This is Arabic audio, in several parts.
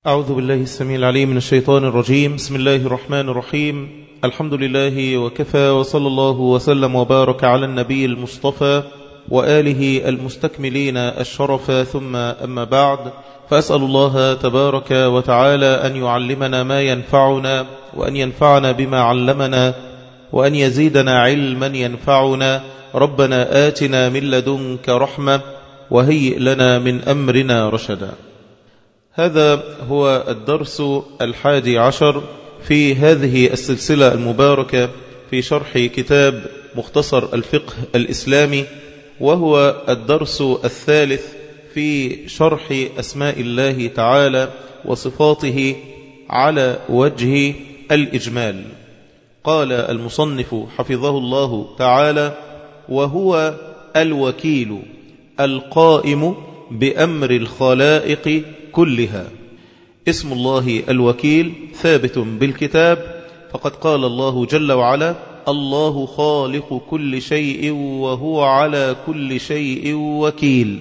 أعوذ بالله السميع العليم من الشيطان الرجيم. بسم الله الرحمن الرحيم. الحمد لله وكفى، وصلى الله وسلم وبارك على النبي المصطفى وآله المستكملين الشرف، ثم أما بعد، فأسأل الله تبارك وتعالى أن يعلمنا ما ينفعنا، وأن ينفعنا بما علمنا، وأن يزيدنا علما ينفعنا. ربنا آتنا من لدنك رحمة وهيئ لنا من أمرنا رشدا. هذا هو الدرس 11 في هذه السلسلة المباركة في شرح كتاب مختصر الفقه الإسلامي، وهو الدرس الثالث في شرح أسماء الله تعالى وصفاته على وجه الإجمال. قال المصنف حفظه الله تعالى: وهو الوكيل القائم بأمر الخلائق كلها. اسم الله الوكيل ثابت بالكتاب، فقد قال الله جل وعلا: الله خالق كل شيء وهو على كل شيء وكيل.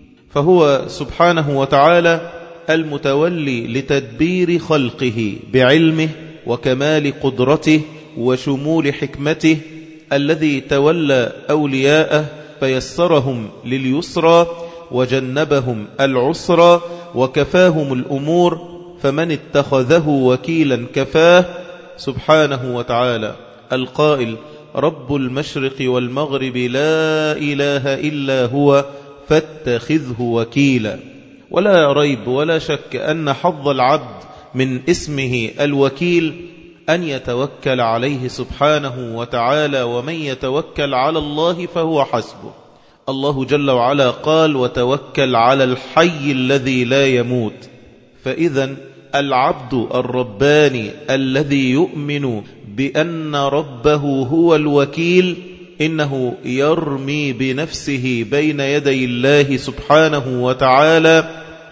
فهو سبحانه وتعالى المتولي لتدبير خلقه بعلمه وكمال قدرته وشمول حكمته، الذي تولى أولياءه فيسرهم لليسرى وجنبهم العسرى وكفاهم الأمور، فمن اتخذه وكيلا كفاه. سبحانه وتعالى القائل: رب المشرق والمغرب لا إله إلا هو فاتخذه وكيلا. ولا ريب ولا شك أن حظ العبد من اسمه الوكيل أن يتوكل عليه سبحانه وتعالى، ومن يتوكل على الله فهو حسبه. الله جل وعلا قال: وتوكل على الحي الذي لا يموت. فإذا العبد الرباني الذي يؤمن بأن ربه هو الوكيل، إنه يرمي بنفسه بين يدي الله سبحانه وتعالى،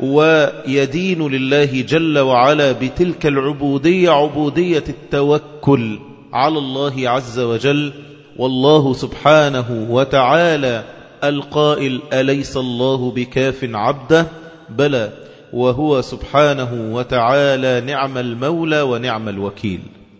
ويدين لله جل وعلا بتلك العبودية، عبودية التوكل على الله عز وجل. والله سبحانه وتعالى القائل: أليس الله بكاف عبده؟ بلى، وهو سبحانه وتعالى نعم المولى ونعم الوكيل.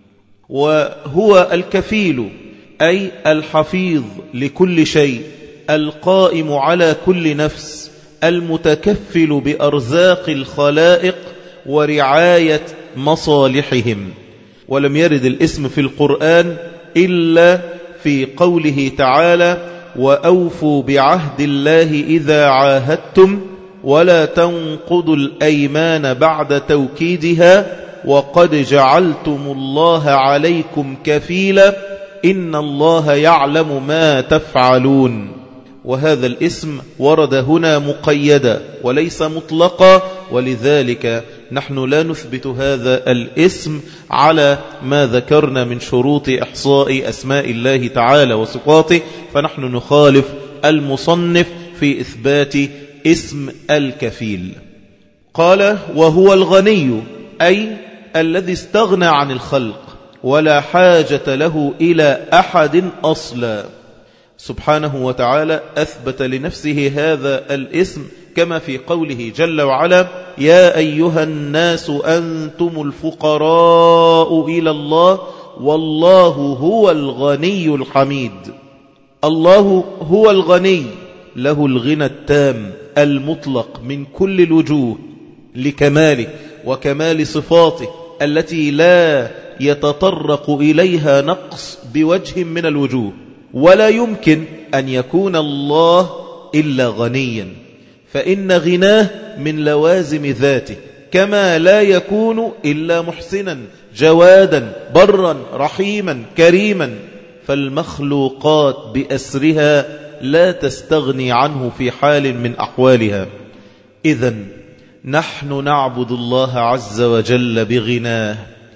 وهو الكفيل أي الحفيظ لكل شيء، القائم على كل نفس، المتكفل بأرزاق الخلائق ورعاية مصالحهم. ولم يرد الاسم في القرآن إلا في قوله تعالى: وأوفوا بعهد الله إذا عاهدتم ولا تنقضوا الأيمان بعد توكيدها وقد جعلتم الله عليكم كفيلا إن الله يعلم ما تفعلون. وهذا الاسم ورد هنا مقيدا وليس مطلقا، ولذلك نحن لا نثبت هذا الاسم على ما ذكرنا من شروط إحصاء أسماء الله تعالى وصفاته، فنحن نخالف المصنف في إثبات اسم الكفيل. قال: وهو الغني أي الذي استغنى عن الخلق ولا حاجة له إلى أحد أصلا. سبحانه وتعالى أثبت لنفسه هذا الاسم كما في قوله جل وعلا: يا أيها الناس أنتم الفقراء إلى الله والله هو الغني الحميد. الله هو الغني، له الغنى التام المطلق من كل الوجوه، لكماله وكمال صفاته التي لا يتطرق إليها نقص بوجه من الوجوه. ولا يمكن أن يكون الله إلا غنيا، فإن غناه من لوازم ذاته، كما لا يكون إلا محسنا جوادا برا رحيما كريما. فالمخلوقات بأسرها لا تستغني عنه في حال من أحوالها. إذن نحن نعبد الله عز وجل بغناه،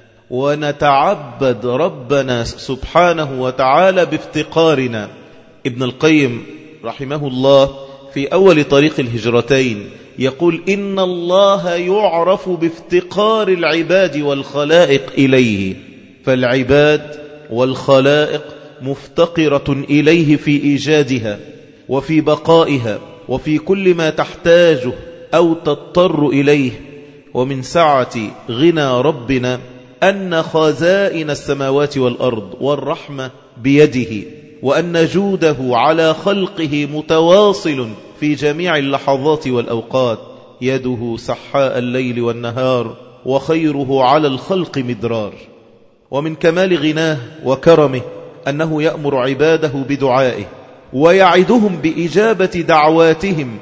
ونتعبد ربنا سبحانه وتعالى بافتقارنا. ابن القيم رحمه الله في أول طريق الهجرتين يقول: إن الله يعرف بافتقار العباد والخلائق إليه، فالعباد والخلائق مفتقرة إليه في إيجادها وفي بقائها وفي كل ما تحتاجه أو تضطر إليه. ومن سعة غنى ربنا أن خزائن السماوات والأرض والرحمة بيده، وأن جوده على خلقه متواصل في جميع اللحظات والأوقات، يده سحاء الليل والنهار، وخيره على الخلق مدرار. ومن كمال غناه وكرمه أنه يأمر عباده بدعائه ويعدهم بإجابة دعواتهم،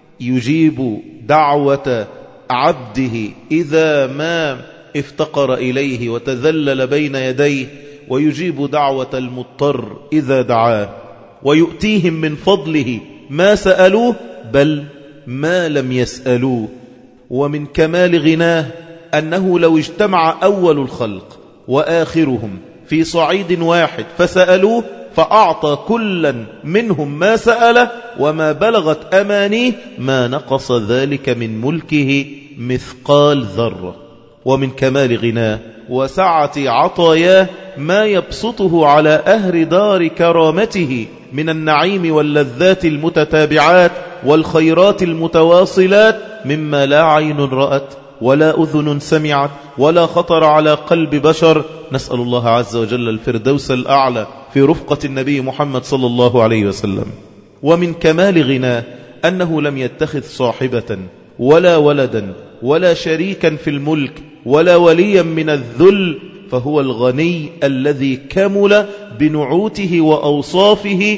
يجيب دعوة عبده إذا ما افتقر إليه وتذلل بين يديه، ويجيب دعوة المضطر إذا دعاه، ويؤتيهم من فضله ما سألوه بل ما لم يسألوه. ومن كمال غناه أنه لو اجتمع أول الخلق وآخرهم في صعيد واحد فسألوه فأعطى كلا منهم ما سأله وما بلغت أمانيه ما نقص ذلك من ملكه مثقال ذرة. ومن كمال غناه وسعة عطاياه ما يبسطه على أهل دار كرامته من النعيم واللذات المتتابعات والخيرات المتواصلات، مما لا عين رأت ولا أذن سمعت ولا خطر على قلب بشر. نسأل الله عز وجل الفردوس الأعلى في رفقة النبي محمد صلى الله عليه وسلم. ومن كمال غناه أنه لم يتخذ صاحبة ولا ولدا ولا شريكا في الملك ولا وليا من الذل، فهو الغني الذي كمل بنعوته وأوصافه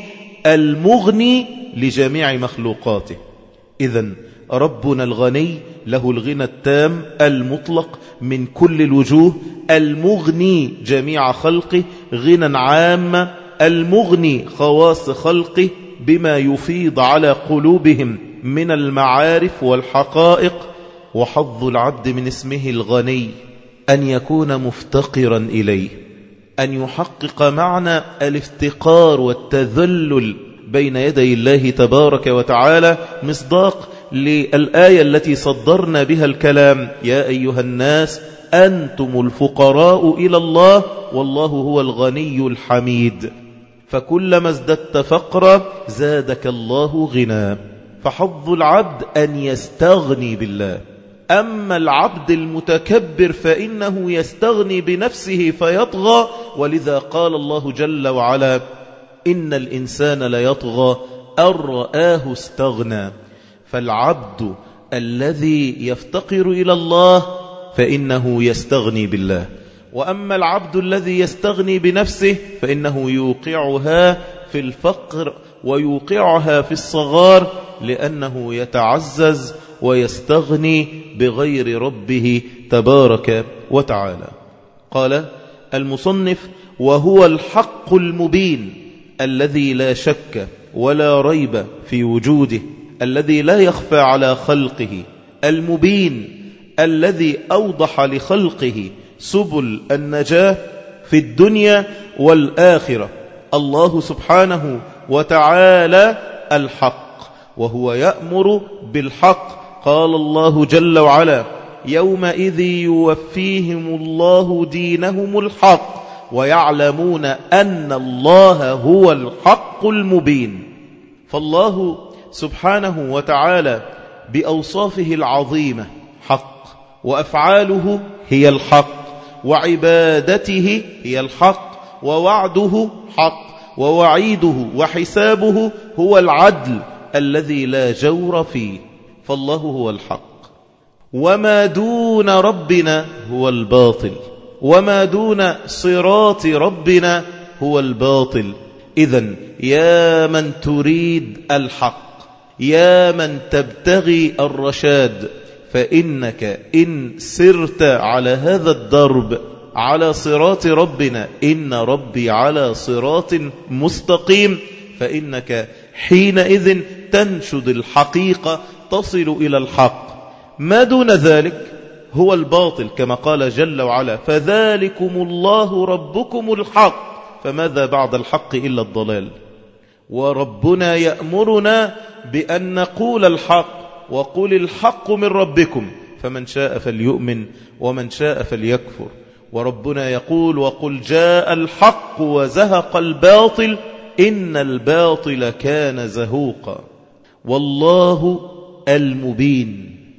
المغني لجميع مخلوقاته. إذن ربنا الغني له الغنى التام المطلق من كل الوجوه، المغني جميع خلقه غنى عام، المغني خواص خلقه بما يفيض على قلوبهم من المعارف والحقائق. وحظ العبد من اسمه الغني أن يكون مفتقرا إليه، أن يحقق معنى الافتقار والتذلل بين يدي الله تبارك وتعالى، مصداق للآية التي صدرنا بها الكلام: يا أيها الناس أنتم الفقراء إلى الله والله هو الغني الحميد. فكلما ازددت فقرا زادك الله غنى. فحظ العبد أن يستغني بالله. أما العبد المتكبر فإنه يستغني بنفسه فيطغى، ولذا قال الله جل وعلا: إن الإنسان ليطغى أن رآه استغنى. فالعبد الذي يفتقر إلى الله فإنه يستغني بالله، وأما العبد الذي يستغني بنفسه فإنه يوقعها في الفقر ويوقعها في الصغار، لأنه يتعزز ويستغني بغير ربه تبارك وتعالى. قال المصنف: وهو الحق المبين الذي لا شك ولا ريب في وجوده، الذي لا يخفى على خلقه، المبين الذي أوضح لخلقه سبل النجاة في الدنيا والآخرة. الله سبحانه وتعالى الحق، وهو يأمر بالحق. قال الله جل وعلا: يومئذ يوفيهم الله دينهم الحق ويعلمون أن الله هو الحق المبين. فالله سبحانه وتعالى بأوصافه العظيمة حق، وأفعاله هي الحق، وعبادته هي الحق، ووعده حق، ووعيده وحسابه هو العدل الذي لا جور فيه. فالله هو الحق، وما دون ربنا هو الباطل، وما دون صراط ربنا هو الباطل. إذن يا من تريد الحق، يا من تبتغي الرشاد، فإنك إن سرت على هذا الدرب على صراط ربنا، إن ربي على صراط مستقيم، فإنك حينئذ تنشد الحقيقة، تصل إلى الحق. ما دون ذلك هو الباطل، كما قال جل وعلا: فذلكم الله ربكم الحق، فماذا بعد الحق إلا الضلال. وربنا يأمرنا بأن نقول الحق، وقل الحق من ربكم فمن شاء فليؤمن ومن شاء فليكفر. وربنا يقول: وقل جاء الحق وزهق الباطل إن الباطل كان زهوقا. والله المبين،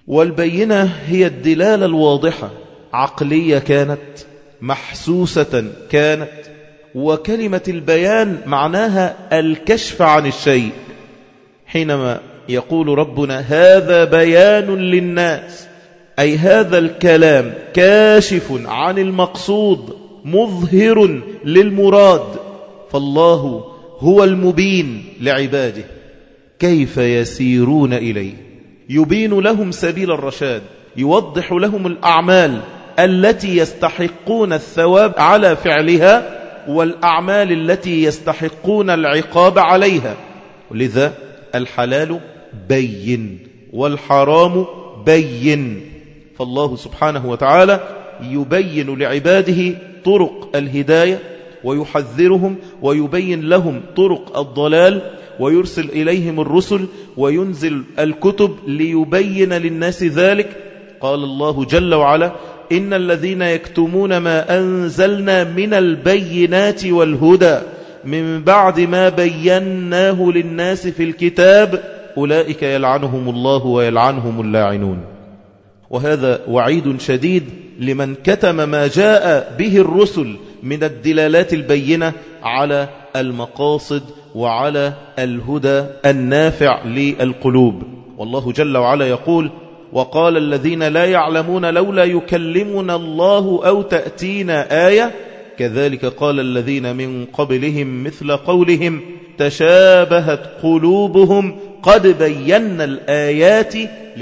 والبينة هي الدلالة الواضحة، عقلية كانت، محسوسة كانت. وكلمة البيان معناها الكشف عن الشيء. حينما يقول ربنا هذا بيان للناس، أي هذا الكلام كاشف عن المقصود، مظهر للمراد. فالله هو المبين لعباده كيف يسيرون إليه، يبين لهم سبيل الرشاد، يوضح لهم الأعمال التي يستحقون الثواب على فعلها والأعمال التي يستحقون العقاب عليها. لذا الحلال بين والحرام بين. فالله سبحانه وتعالى يبين لعباده طرق الهداية ويحذرهم ويبين لهم طرق الضلال، ويرسل إليهم الرسل وينزل الكتب ليبين للناس ذلك. قال الله جل وعلا إن الذين يكتمون ما أنزلنا من البينات والهدى من بعد ما بيناه للناس في الكتاب أولئك يلعنهم الله ويلعنهم اللاعنون. وهذا وعيد شديد لمن كتم ما جاء به الرسل من الدلالات البينة على المقاصد وعلى الهدى النافع للقلوب. والله جل وعلا يقول وقال الذين لا يعلمون لولا يكلمنا الله أو تأتينا آية كذلك قال الذين من قبلهم مثل قولهم تشابهت قلوبهم قد بينا الآيات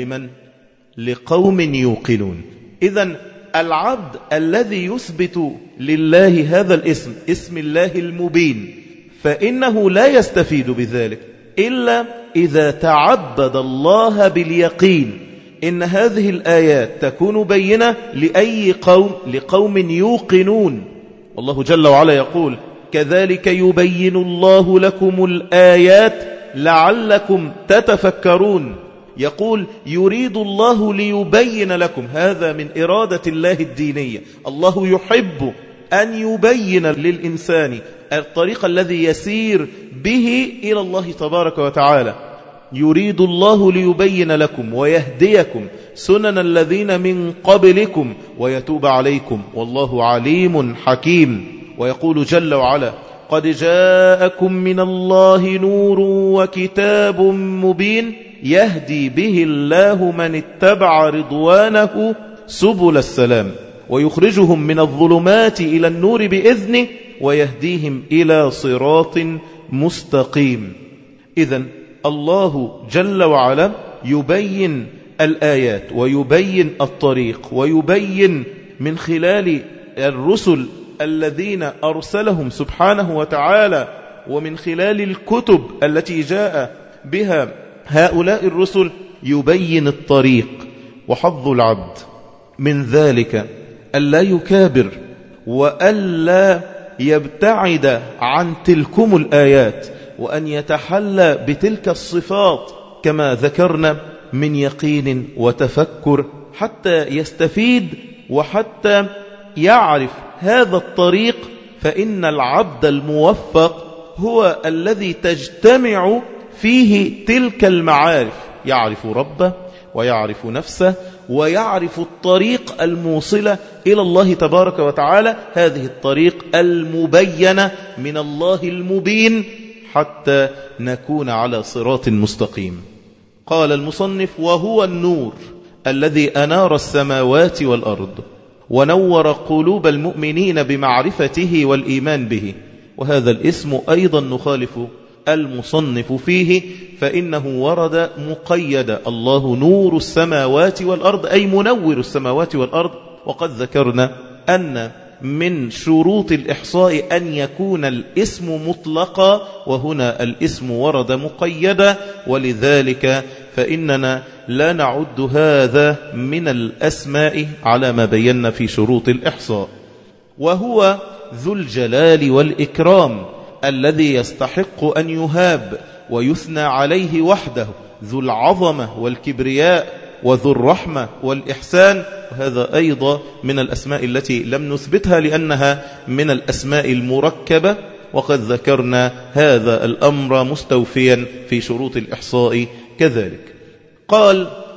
لقوم يوقنون. إذن العبد الذي يثبت لله هذا الاسم، اسم الله المبين، فإنه لا يستفيد بذلك إلا إذا تعبد الله باليقين إن هذه الآيات تكون بينة لأي قوم، لقوم يوقنون. والله جل وعلا يقول كذلك يبين الله لكم الآيات لعلكم تتفكرون. يقول يريد الله ليبين لكم، هذا من إرادة الله الدينية. الله يحب أن يبين للإنسان الطريق الذي يسير به إلى الله تبارك وتعالى. يريد الله ليبين لكم ويهديكم سنن الذين من قبلكم ويتوب عليكم والله عليم حكيم. ويقول جل وعلا قد جاءكم من الله نور وكتاب مبين يهدي به الله من اتبع رضوانه سبل السلام ويخرجهم من الظلمات إلى النور بإذنه ويهديهم إلى صراط مستقيم. إذن الله جل وعلا يبين الآيات ويبين الطريق ويبين من خلال الرسل الذين أرسلهم سبحانه وتعالى ومن خلال الكتب التي جاء بها هؤلاء الرسل يبين الطريق. وحظ العبد من ذلك ألا يكابر وألا يبتعد عن تلكم الآيات وأن يتحلى بتلك الصفات كما ذكرنا من يقين وتفكر حتى يستفيد وحتى يعرف هذا الطريق. فإن العبد الموفق هو الذي تجتمع فيه تلك المعارف، يعرف ربه ويعرف نفسه ويعرف الطريق الموصلة إلى الله تبارك وتعالى، هذه الطريق المبينة من الله المبين حتى نكون على صراط مستقيم. قال المصنف وهو النور الذي أنار السماوات والأرض ونور قلوب المؤمنين بمعرفته والإيمان به. وهذا الاسم أيضا نخالف المصنف فيه، فإنه ورد مقيد الله نور السماوات والأرض أي منور السماوات والأرض. وقد ذكرنا أن من شروط الإحصاء أن يكون الاسم مطلقا، وهنا الاسم ورد مقيدا، ولذلك فإننا لا نعد هذا من الأسماء على ما بينا في شروط الإحصاء. وهو ذو الجلال والإكرام الذي يستحق أن يهاب ويثنى عليه وحده، ذو العظمة والكبرياء وذو الرحمة والإحسان. وهذا أيضا من الأسماء التي لم نثبتها لأنها من الأسماء المركبة، وقد ذكرنا هذا الأمر مستوفيا في شروط الإحصاء كذلك. قال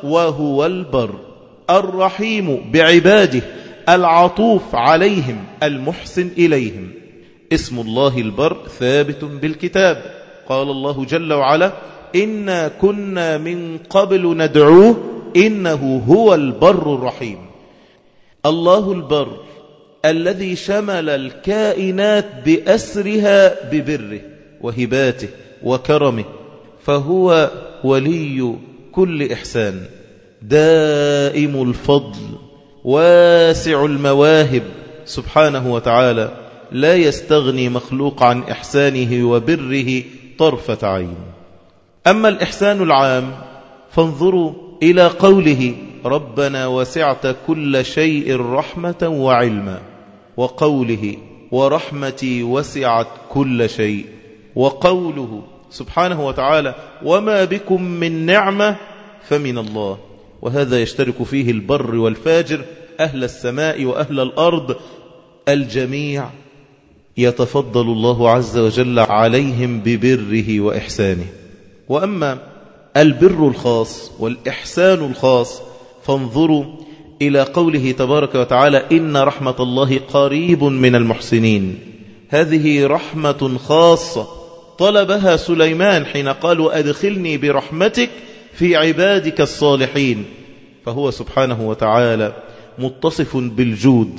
وهو البر الرحيم بعباده العطوف عليهم المحسن إليهم. اسم الله البر ثابت بالكتاب، قال الله جل وعلا إنا كنا من قبل ندعوه إنه هو البر الرحيم. الله البر الذي شمل الكائنات بأسرها ببره وهباته وكرمه، فهو ولي كل إحسان، دائم الفضل، واسع المواهب سبحانه وتعالى، لا يستغني مخلوق عن إحسانه وبره طرفة عين. أما الإحسان العام فانظروا إلى قوله ربنا وسعت كل شيء رحمة وعلما، وقوله ورحمتي وسعت كل شيء، وقوله سبحانه وتعالى وما بكم من نعمة فمن الله. وهذا يشترك فيه البر والفاجر، أهل السماء وأهل الأرض، الجميع يتفضل الله عز وجل عليهم ببره وإحسانه. وأما البر الخاص والإحسان الخاص فانظروا إلى قوله تبارك وتعالى إن رحمة الله قريب من المحسنين. هذه رحمة خاصة طلبها سليمان حين قالوا أدخلني برحمتك في عبادك الصالحين. فهو سبحانه وتعالى متصف بالجود،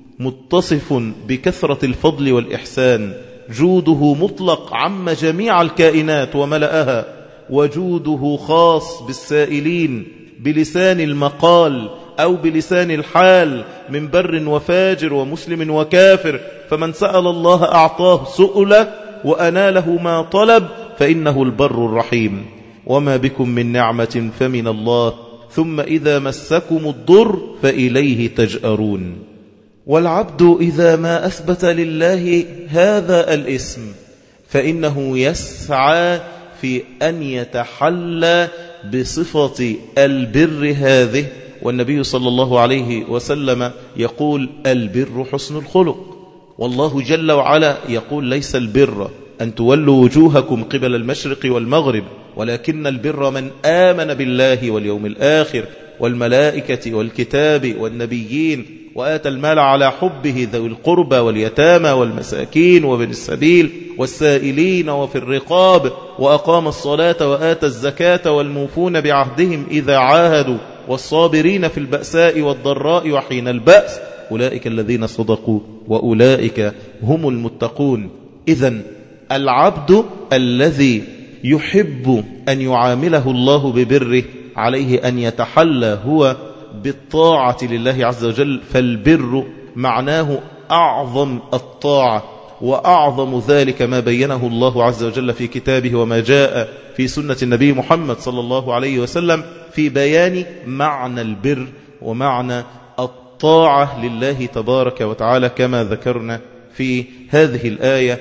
متصف بكثرة الفضل والإحسان، جوده مطلق عم جميع الكائنات وملأها، وجوده خاص بالسائلين بلسان المقال أو بلسان الحال من بر وفاجر ومسلم وكافر. فمن سأل الله أعطاه سؤله وأناله ما طلب، فإنه البر الرحيم. وما بكم من نعمة فمن الله ثم إذا مسكم الضر فإليه تجأرون. والعبد إذا ما أثبت لله هذا الاسم فإنه يسعى في أن يتحلى بصفة البر هذه. والنبي صلى الله عليه وسلم يقول البر حسن الخلق، والله جل وعلا يقول ليس البر أن تولوا وجوهكم قبل المشرق والمغرب، ولكن البر من آمن بالله واليوم الآخر والملائكة والكتاب والنبيين وآتى المال على حبه ذوي القربى واليتامى والمساكين وابن السبيل والسائلين وفي الرقاب وأقام الصلاة وآتى الزكاة والموفون بعهدهم إذا عاهدوا والصابرين في البأساء والضراء وحين البأس أولئك الذين صدقوا وأولئك هم المتقون. إذن العبد الذي يحب أن يعامله الله ببره عليه أن يتحلى هو بالطاعة لله عز وجل، فالبر معناه أعظم الطاعة، وأعظم ذلك ما بينه الله عز وجل في كتابه وما جاء في سنة النبي محمد صلى الله عليه وسلم في بيان معنى البر ومعنى الطاعة لله تبارك وتعالى كما ذكرنا في هذه الآية.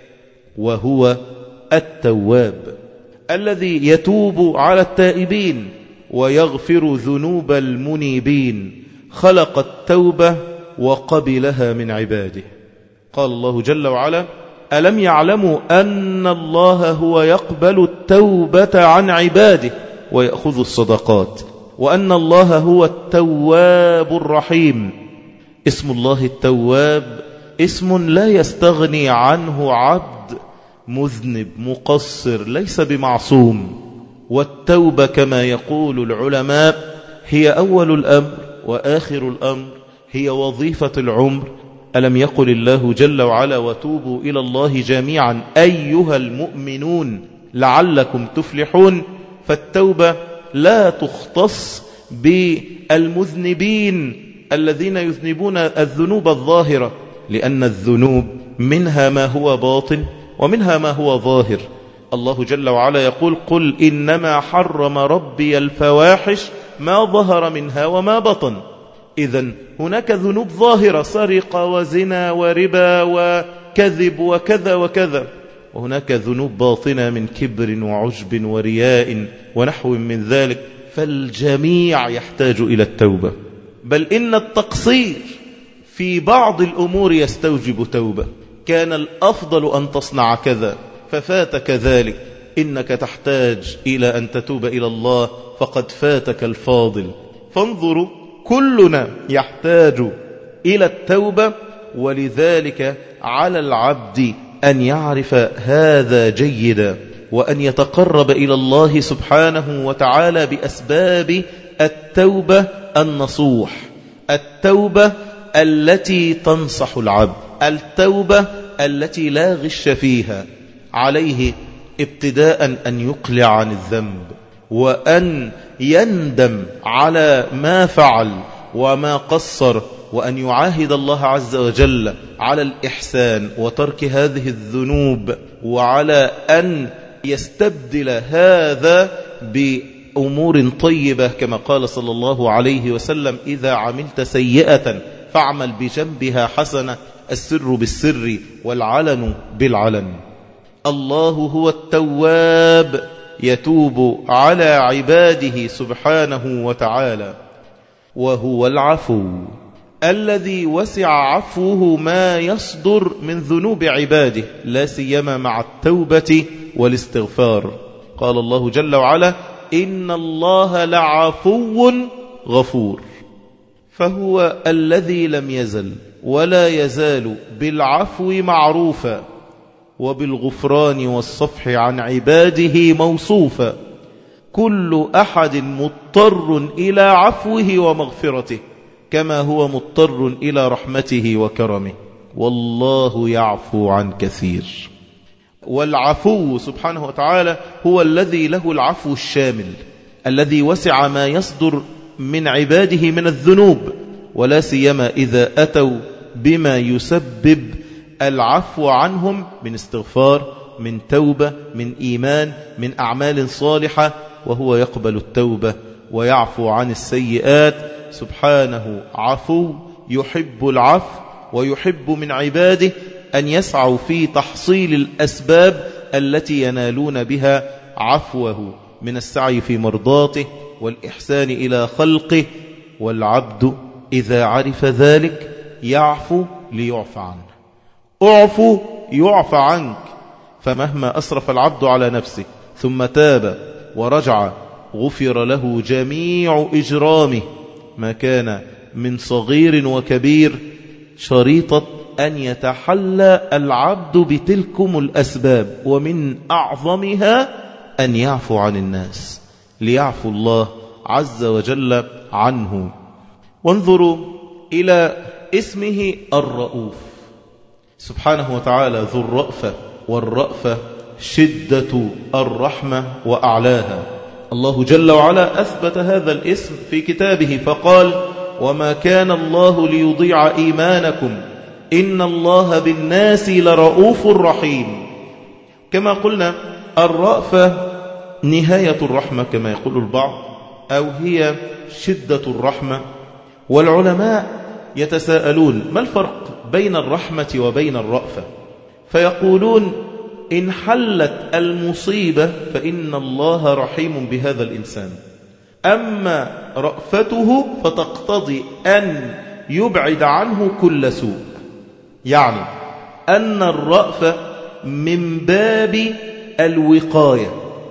وهو التواب الذي يتوب على التائبين ويغفر ذنوب المنيبين، خلق التوبة وقبلها من عباده. قال الله جل وعلا ألم يعلموا أن الله هو يقبل التوبة عن عباده ويأخذ الصدقات وأن الله هو التواب الرحيم. اسم الله التواب اسم لا يستغني عنه عبد مذنب مقصر ليس بمعصوم. والتوبة كما يقول العلماء هي أول الأمر وآخر الأمر، هي وظيفة العمر. ألم يقل الله جل وعلا وتوبوا إلى الله جميعا أيها المؤمنون لعلكم تفلحون. فالتوبة لا تختص بالمذنبين الذين يذنبون الذنوب الظاهرة، لأن الذنوب منها ما هو باطن ومنها ما هو ظاهر. الله جل وعلا يقول قل إنما حرم ربي الفواحش ما ظهر منها وما بطن. إذن هناك ذنوب ظاهرة، سرقة وزنا وربا وكذب وكذا وكذا، وهناك ذنوب باطنة من كبر وعجب ورياء ونحو من ذلك. فالجميع يحتاج إلى التوبة، بل إن التقصير في بعض الأمور يستوجب توبة. كان الأفضل أن تصنع كذا ففاتك ذلك، إنك تحتاج إلى أن تتوب إلى الله فقد فاتك الفاضل. فانظروا، كلنا يحتاج إلى التوبة، ولذلك على العبد أن يعرف هذا جيدا، وأن يتقرب إلى الله سبحانه وتعالى بأسباب التوبة النصوح، التوبة التي تنصح العبد، التوبة التي لا غش فيها. عليه ابتداء أن يقلع عن الذنب، وأن يندم على ما فعل وما قصر، وأن يعاهد الله عز وجل على الإحسان وترك هذه الذنوب، وعلى أن يستبدل هذا بأمور طيبة، كما قال صلى الله عليه وسلم: إذا عملت سيئة فاعمل بجنبها حسنة، السر بالسر والعلن بالعلن. الله هو التواب، يتوب على عباده سبحانه وتعالى. وهو العفو الذي وسع عفوه ما يصدر من ذنوب عباده، لا سيما مع التوبة والاستغفار. قال الله جل وعلا: إن الله لعفو غفور. فهو الذي لم يزل ولا يزال بالعفو معروفا، وبالغفران والصفح عن عباده موصوفا. كل أحد مضطر إلى عفوه ومغفرته، كما هو مضطر إلى رحمته وكرمه، والله يعفو عن كثير. والعفو سبحانه وتعالى هو الذي له العفو الشامل، الذي وسع ما يصدر من عباده من الذنوب، ولا سيما إذا أتوا بما يسبب العفو عنهم من استغفار، من توبة، من إيمان، من أعمال صالحة، وهو يقبل التوبة ويعفو عن السيئات. سبحانه عفو يحب العفو، ويحب من عباده أن يسعوا في تحصيل الأسباب التي ينالون بها عفوه، من السعي في مرضاته والإحسان إلى خلقه. والعبد إذا عرف ذلك يعفو ليعفى عنه. اعفو يعفى عنك. فمهما أسرف العبد على نفسه ثم تاب ورجع غفر له جميع إجرامه، ما كان من صغير وكبير، شريطة أن يتحلى العبد بتلكم الأسباب، ومن أعظمها أن يعفو عن الناس ليعفو الله عز وجل عنه. وانظروا إلى اسمه الرؤوف سبحانه وتعالى، ذو الرأفة، والرأفة شدة الرحمة وأعلاها. الله جل وعلا أثبت هذا الاسم في كتابه فقال: وما كان الله ليضيع إيمانكم إن الله بالناس لرؤوف رحيم. كما قلنا، الرأفة نهاية الرحمة كما يقول البعض، أو هي شدة الرحمة. والعلماء يتساءلون: ما الفرق بين الرحمة وبين الرأفة؟ فيقولون: إن حلت المصيبة فإن الله رحيم بهذا الإنسان، أما رأفته فتقتضي أن يبعد عنه كل سوء. يعني أن الرأفة من باب الوقاية،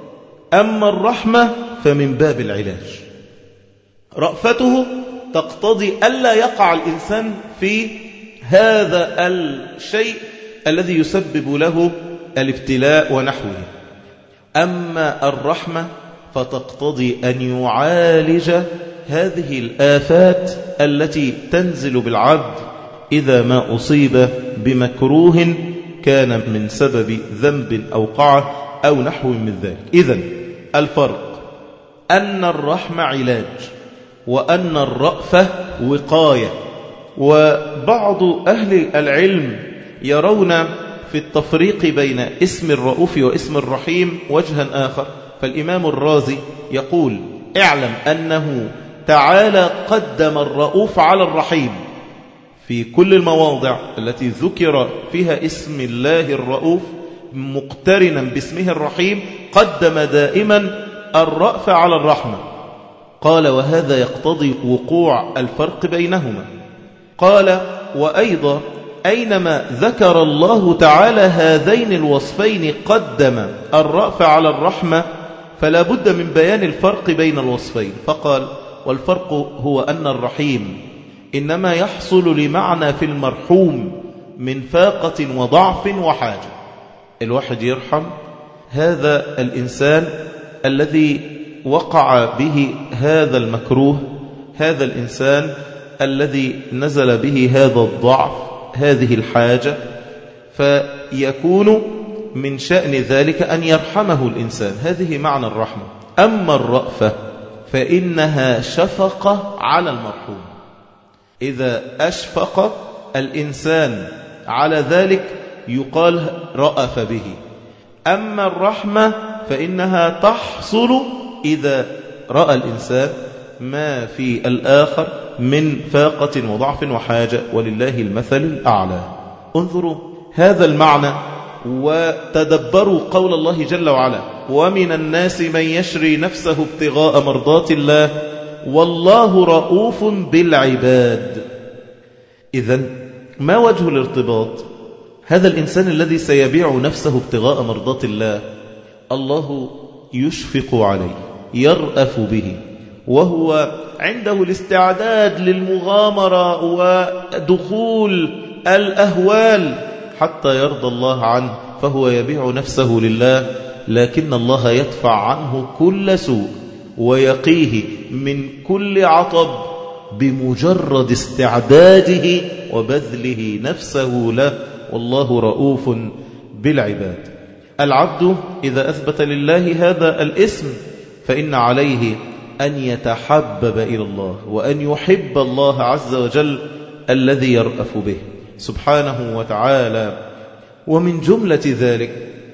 أما الرحمة فمن باب العلاج. رأفته تقتضي ألا يقع الإنسان في هذا الشيء الذي يسبب له الابتلاء ونحوه. أما الرحمة فتقتضي أن يعالج هذه الآفات التي تنزل بالعبد إذا ما أصيب بمكروه كان من سبب ذنب أوقعه أو نحو من ذلك. إذن الفرق أن الرحمة علاج، وأن الرأفة وقاية. وبعض أهل العلم يرون في التفريق بين اسم الرؤوف واسم الرحيم وجها آخر. فالإمام الرازي يقول: اعلم أنه تعالى قدم الرؤوف على الرحيم في كل المواضع التي ذكر فيها اسم الله الرؤوف مقترنا باسمه الرحيم، قدم دائما الرأفة على الرحمة. قال: وهذا يقتضي وقوع الفرق بينهما. قال: وأيضا أينما ذكر الله تعالى هذين الوصفين قدم الرأفة على الرحمة، فلا بد من بيان الفرق بين الوصفين، فقال: والفرق هو أن الرحيم إنما يحصل لمعنى في المرحوم من فاقة وضعف وحاجة. الواحد يرحم هذا الإنسان الذي وقع به هذا المكروه، هذا الإنسان الذي نزل به هذا الضعف، هذه الحاجة، فيكون من شأن ذلك أن يرحمه الإنسان. هذه معنى الرحمة. أما الرأفة فإنها شفقة على المرحوم، إذا أشفق الإنسان على ذلك يقال رأف به. أما الرحمة فإنها تحصل إذا رأى الإنسان ما في الآخر من فاقة وضعف وحاجة، ولله المثل الأعلى. انظروا هذا المعنى وتدبروا قول الله جل وعلا: ومن الناس من يشري نفسه ابتغاء مرضات الله والله رؤوف بالعباد. إذن ما وجه الارتباط؟ هذا الإنسان الذي سيبيع نفسه ابتغاء مرضات الله، الله يشفق عليه، يرأف به، وهو عنده الاستعداد للمغامرة ودخول الأهوال حتى يرضى الله عنه، فهو يبيع نفسه لله، لكن الله يدفع عنه كل سوء ويقيه من كل عطب بمجرد استعداده وبذله نفسه له، والله رؤوف بالعباد. العبد إذا أثبت لله هذا الاسم فإن عليه أن يتحبب إلى الله وأن يحب الله عز وجل الذي يرأف به سبحانه وتعالى. ومن جملة ذلك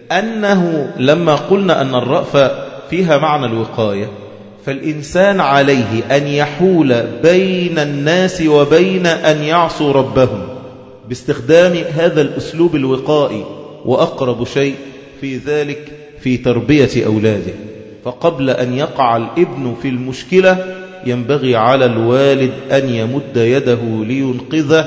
أنه لما قلنا أن الرأفة فيها معنى الوقاية، فالإنسان عليه أن يحول بين الناس وبين أن يعصوا ربهم باستخدام هذا الأسلوب الوقائي، وأقرب شيء في ذلك في تربية أولاده. فقبل أن يقع الابن في المشكلة ينبغي على الوالد أن يمد يده لينقذه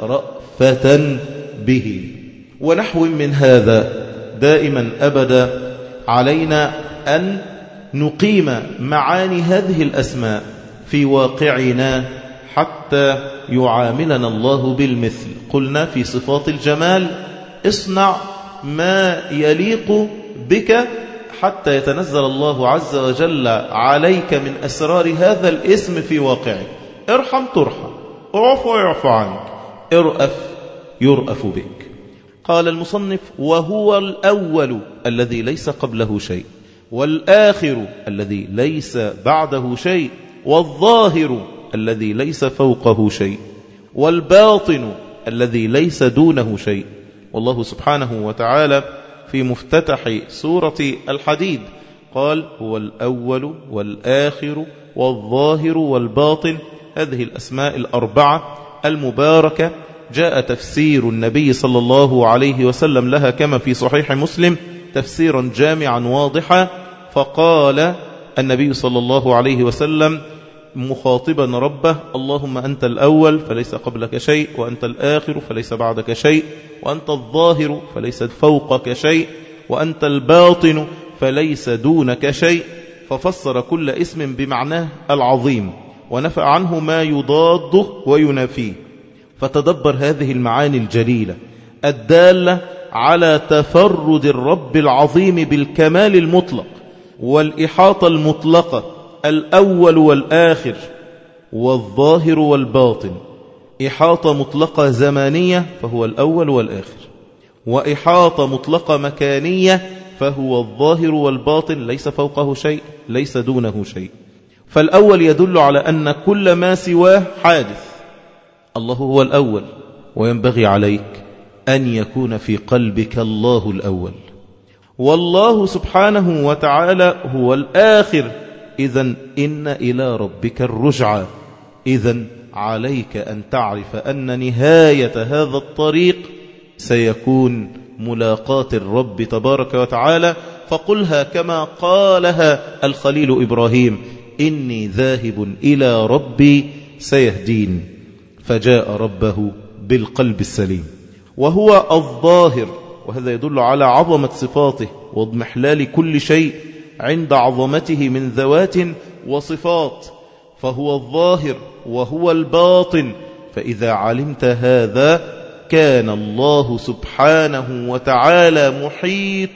رأفة به. ونحو من هذا دائما أبدا علينا أن نقيم معاني هذه الأسماء في واقعنا حتى يعاملنا الله بالمثل. قلنا في صفات الجمال: اصنع ما يليق بك حتى يتنزل الله عز وجل عليك من أسرار هذا الاسم في واقعك. ارحم ترحم، اعفو يعفو عنك، ارأف يرأف بك. قال المصنف: وهو الأول الذي ليس قبله شيء، والآخر الذي ليس بعده شيء، والظاهر الذي ليس فوقه شيء، والباطن الذي ليس دونه شيء. والله سبحانه وتعالى في مفتتح سورة الحديد قال: هو الأول والآخر والظاهر والباطن. هذه الأسماء الأربعة المباركة جاء تفسير النبي صلى الله عليه وسلم لها كما في صحيح مسلم تفسيرا جامعا واضحا. فقال النبي صلى الله عليه وسلم مخاطبا ربه: اللهم أنت الأول فليس قبلك شيء، وأنت الآخر فليس بعدك شيء، وأنت الظاهر فليس فوقك شيء، وأنت الباطن فليس دونك شيء. ففسر كل اسم بمعناه العظيم ونفى عنه ما يضاده وينافيه. فتدبر هذه المعاني الجليلة الدالة على تفرد الرب العظيم بالكمال المطلق والإحاطة المطلقة، الأول والآخر والظاهر والباطن. إحاطة مطلقة زمانية فهو الأول والآخر، وإحاطة مطلقة مكانية فهو الظاهر والباطن، ليس فوقه شيء ليس دونه شيء. فالأول يدل على أن كل ما سواه حادث. الله هو الأول، وينبغي عليك أن يكون في قلبك الله الأول، والله سبحانه وتعالى هو الآخر. إذن إن إلى ربك الرجعى. إذن عليك أن تعرف أن نهاية هذا الطريق سيكون ملاقاة الرب تبارك وتعالى. فقلها كما قالها الخليل إبراهيم: إني ذاهب إلى ربي سيهدين. فجاء ربه بالقلب السليم، وهو الظاهر، وهذا يدل على عظمة صفاته واضمحلال كل شيء عند عظمته من ذوات وصفات، فهو الظاهر وهو الباطن. فإذا علمت هذا كان الله سبحانه وتعالى محيط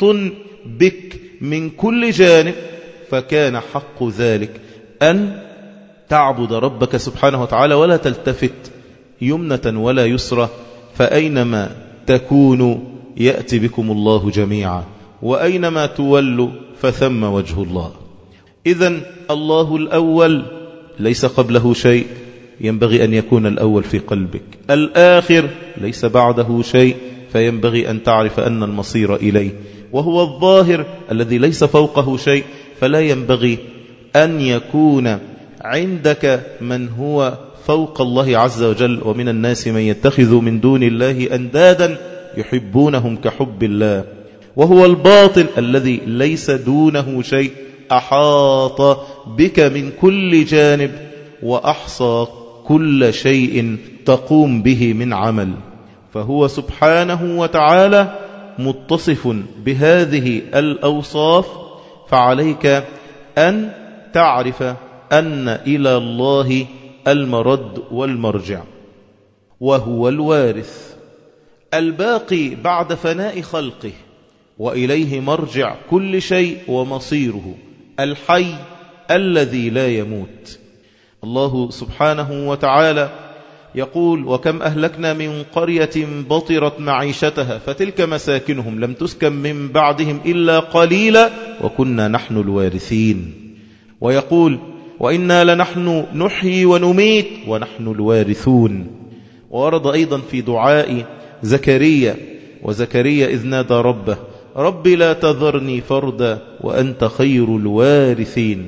بك من كل جانب، فكان حق ذلك أن تعبد ربك سبحانه وتعالى ولا تلتفت يمنة ولا يسرى، فأينما تكونوا يأتي بكم الله جميعا، وأينما تولوا فثم وجه الله. إذن الله الأول ليس قبله شيء، ينبغي أن يكون الأول في قلبك. الآخر ليس بعده شيء، فينبغي أن تعرف أن المصير إليه. وهو الظاهر الذي ليس فوقه شيء، فلا ينبغي أن يكون عندك من هو فوق الله عز وجل. ومن الناس من يتخذ من دون الله أندادا يحبونهم كحب الله. وهو الباطل الذي ليس دونه شيء، أحاط بك من كل جانب وأحصى كل شيء تقوم به من عمل. فهو سبحانه وتعالى متصف بهذه الأوصاف، فعليك أن تعرف أن إلى الله المرد والمرجع. وهو الوارث الباقي بعد فناء خلقه، وإليه مرجع كل شيء ومصيره، الحي الذي لا يموت. الله سبحانه وتعالى يقول: وكم أهلكنا من قرية بطرت معيشتها فتلك مساكنهم لم تسكن من بعدهم إلا قليلا وكنا نحن الوارثين. ويقول: وإنا لنحن نحيي ونميت ونحن الوارثون. وورد أيضا في دعاء زكريا: وزكريا إذ نادى ربه ربي لا تذرني فردا وأنت خير الوارثين.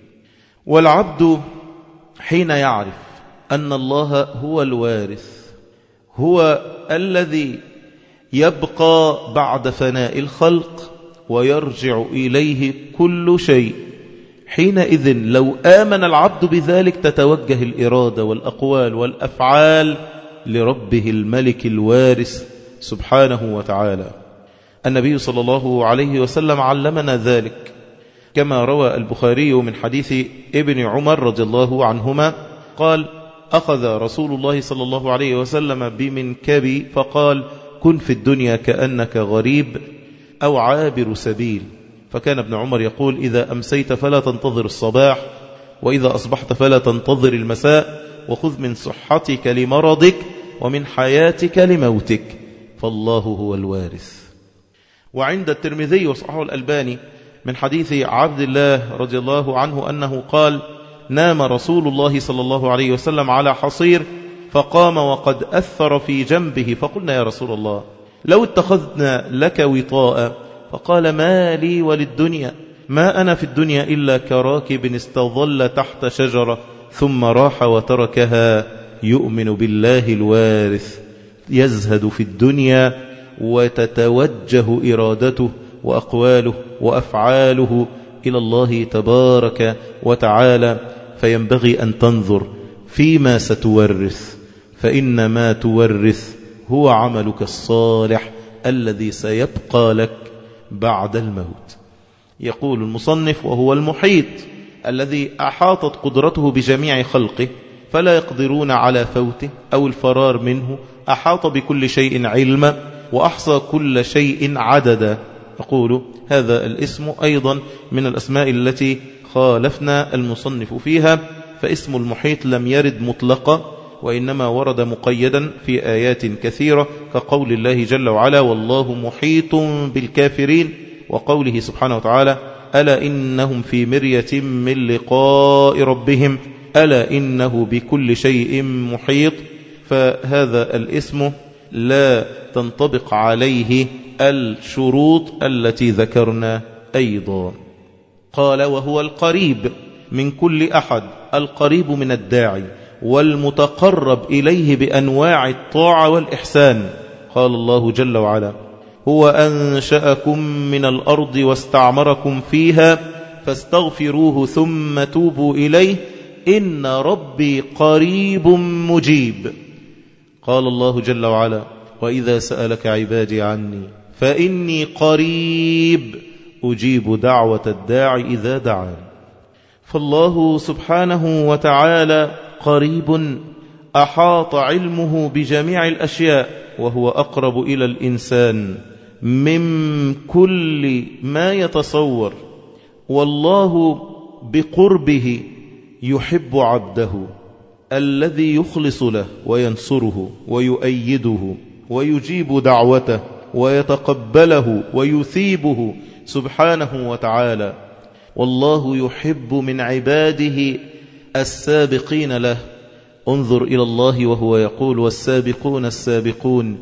والعبد حين يعرف أن الله هو الوارث، هو الذي يبقى بعد فناء الخلق ويرجع إليه كل شيء، حينئذ لو آمن العبد بذلك تتوجه الإرادة والأقوال والأفعال لربه الملك الوارث سبحانه وتعالى. النبي صلى الله عليه وسلم علمنا ذلك، كما روى البخاري من حديث ابن عمر رضي الله عنهما قال: أخذ رسول الله صلى الله عليه وسلم بمنكبي فقال: كن في الدنيا كأنك غريب أو عابر سبيل. فكان ابن عمر يقول: إذا أمسيت فلا تنتظر الصباح، وإذا أصبحت فلا تنتظر المساء، وخذ من صحتك لمرضك ومن حياتك لموتك، فالله هو الوارث. وعند الترمذي وصححه الألباني من حديث عبد الله رضي الله عنه أنه قال: نام رسول الله صلى الله عليه وسلم على حصير فقام وقد أثر في جنبه، فقلنا: يا رسول الله لو اتخذنا لك وطاء. فقال: ما لي وللدنيا، ما أنا في الدنيا إلا كراكب استظل تحت شجرة ثم راح وتركها يؤمن بالله الوارث، يزهد في الدنيا وتتوجه إرادته وأقواله وأفعاله إلى الله تبارك وتعالى. فينبغي أن تنظر فيما ستورث، فإن ما تورث هو عملك الصالح الذي سيبقى لك بعد الموت. يقول المصنف: وهو المحيط الذي أحاطت قدرته بجميع خلقه فلا يقدرون على فوته أو الفرار منه، أحاط بكل شيء علما وأحصى كل شيء عددا. يقول: هذا الاسم أيضا من الأسماء التي خالفنا المصنف فيها، فاسم المحيط لم يرد مطلقا، وإنما ورد مقيدا في آيات كثيرة، كقول الله جل وعلا: والله محيط بالكافرين، وقوله سبحانه وتعالى: ألا إنهم في مرية من لقاء ربهم ألا إنه بكل شيء محيط. فهذا الاسم لا تنطبق عليه الشروط التي ذكرنا أيضا. قال: وهو القريب من كل أحد، القريب من الداعي والمتقرب إليه بأنواع الطاعة والإحسان. قال الله جل وعلا: هو أنشأكم من الأرض واستعمركم فيها فاستغفروه ثم توبوا إليه إن ربي قريب مجيب. قال الله جل وعلا: وإذا سألك عبادي عني فإني قريب أجيب دعوة الداعي إذا دعان. فالله سبحانه وتعالى قريب أحاط علمه بجميع الأشياء، وهو أقرب إلى الإنسان من كل ما يتصور. والله بقربه يحب عبده الذي يخلص له وينصره ويؤيده ويجيب دعوته ويتقبله ويثيبه سبحانه وتعالى. والله يحب من عباده السابقين له. انظر إلى الله وهو يقول: والسابقون السابقون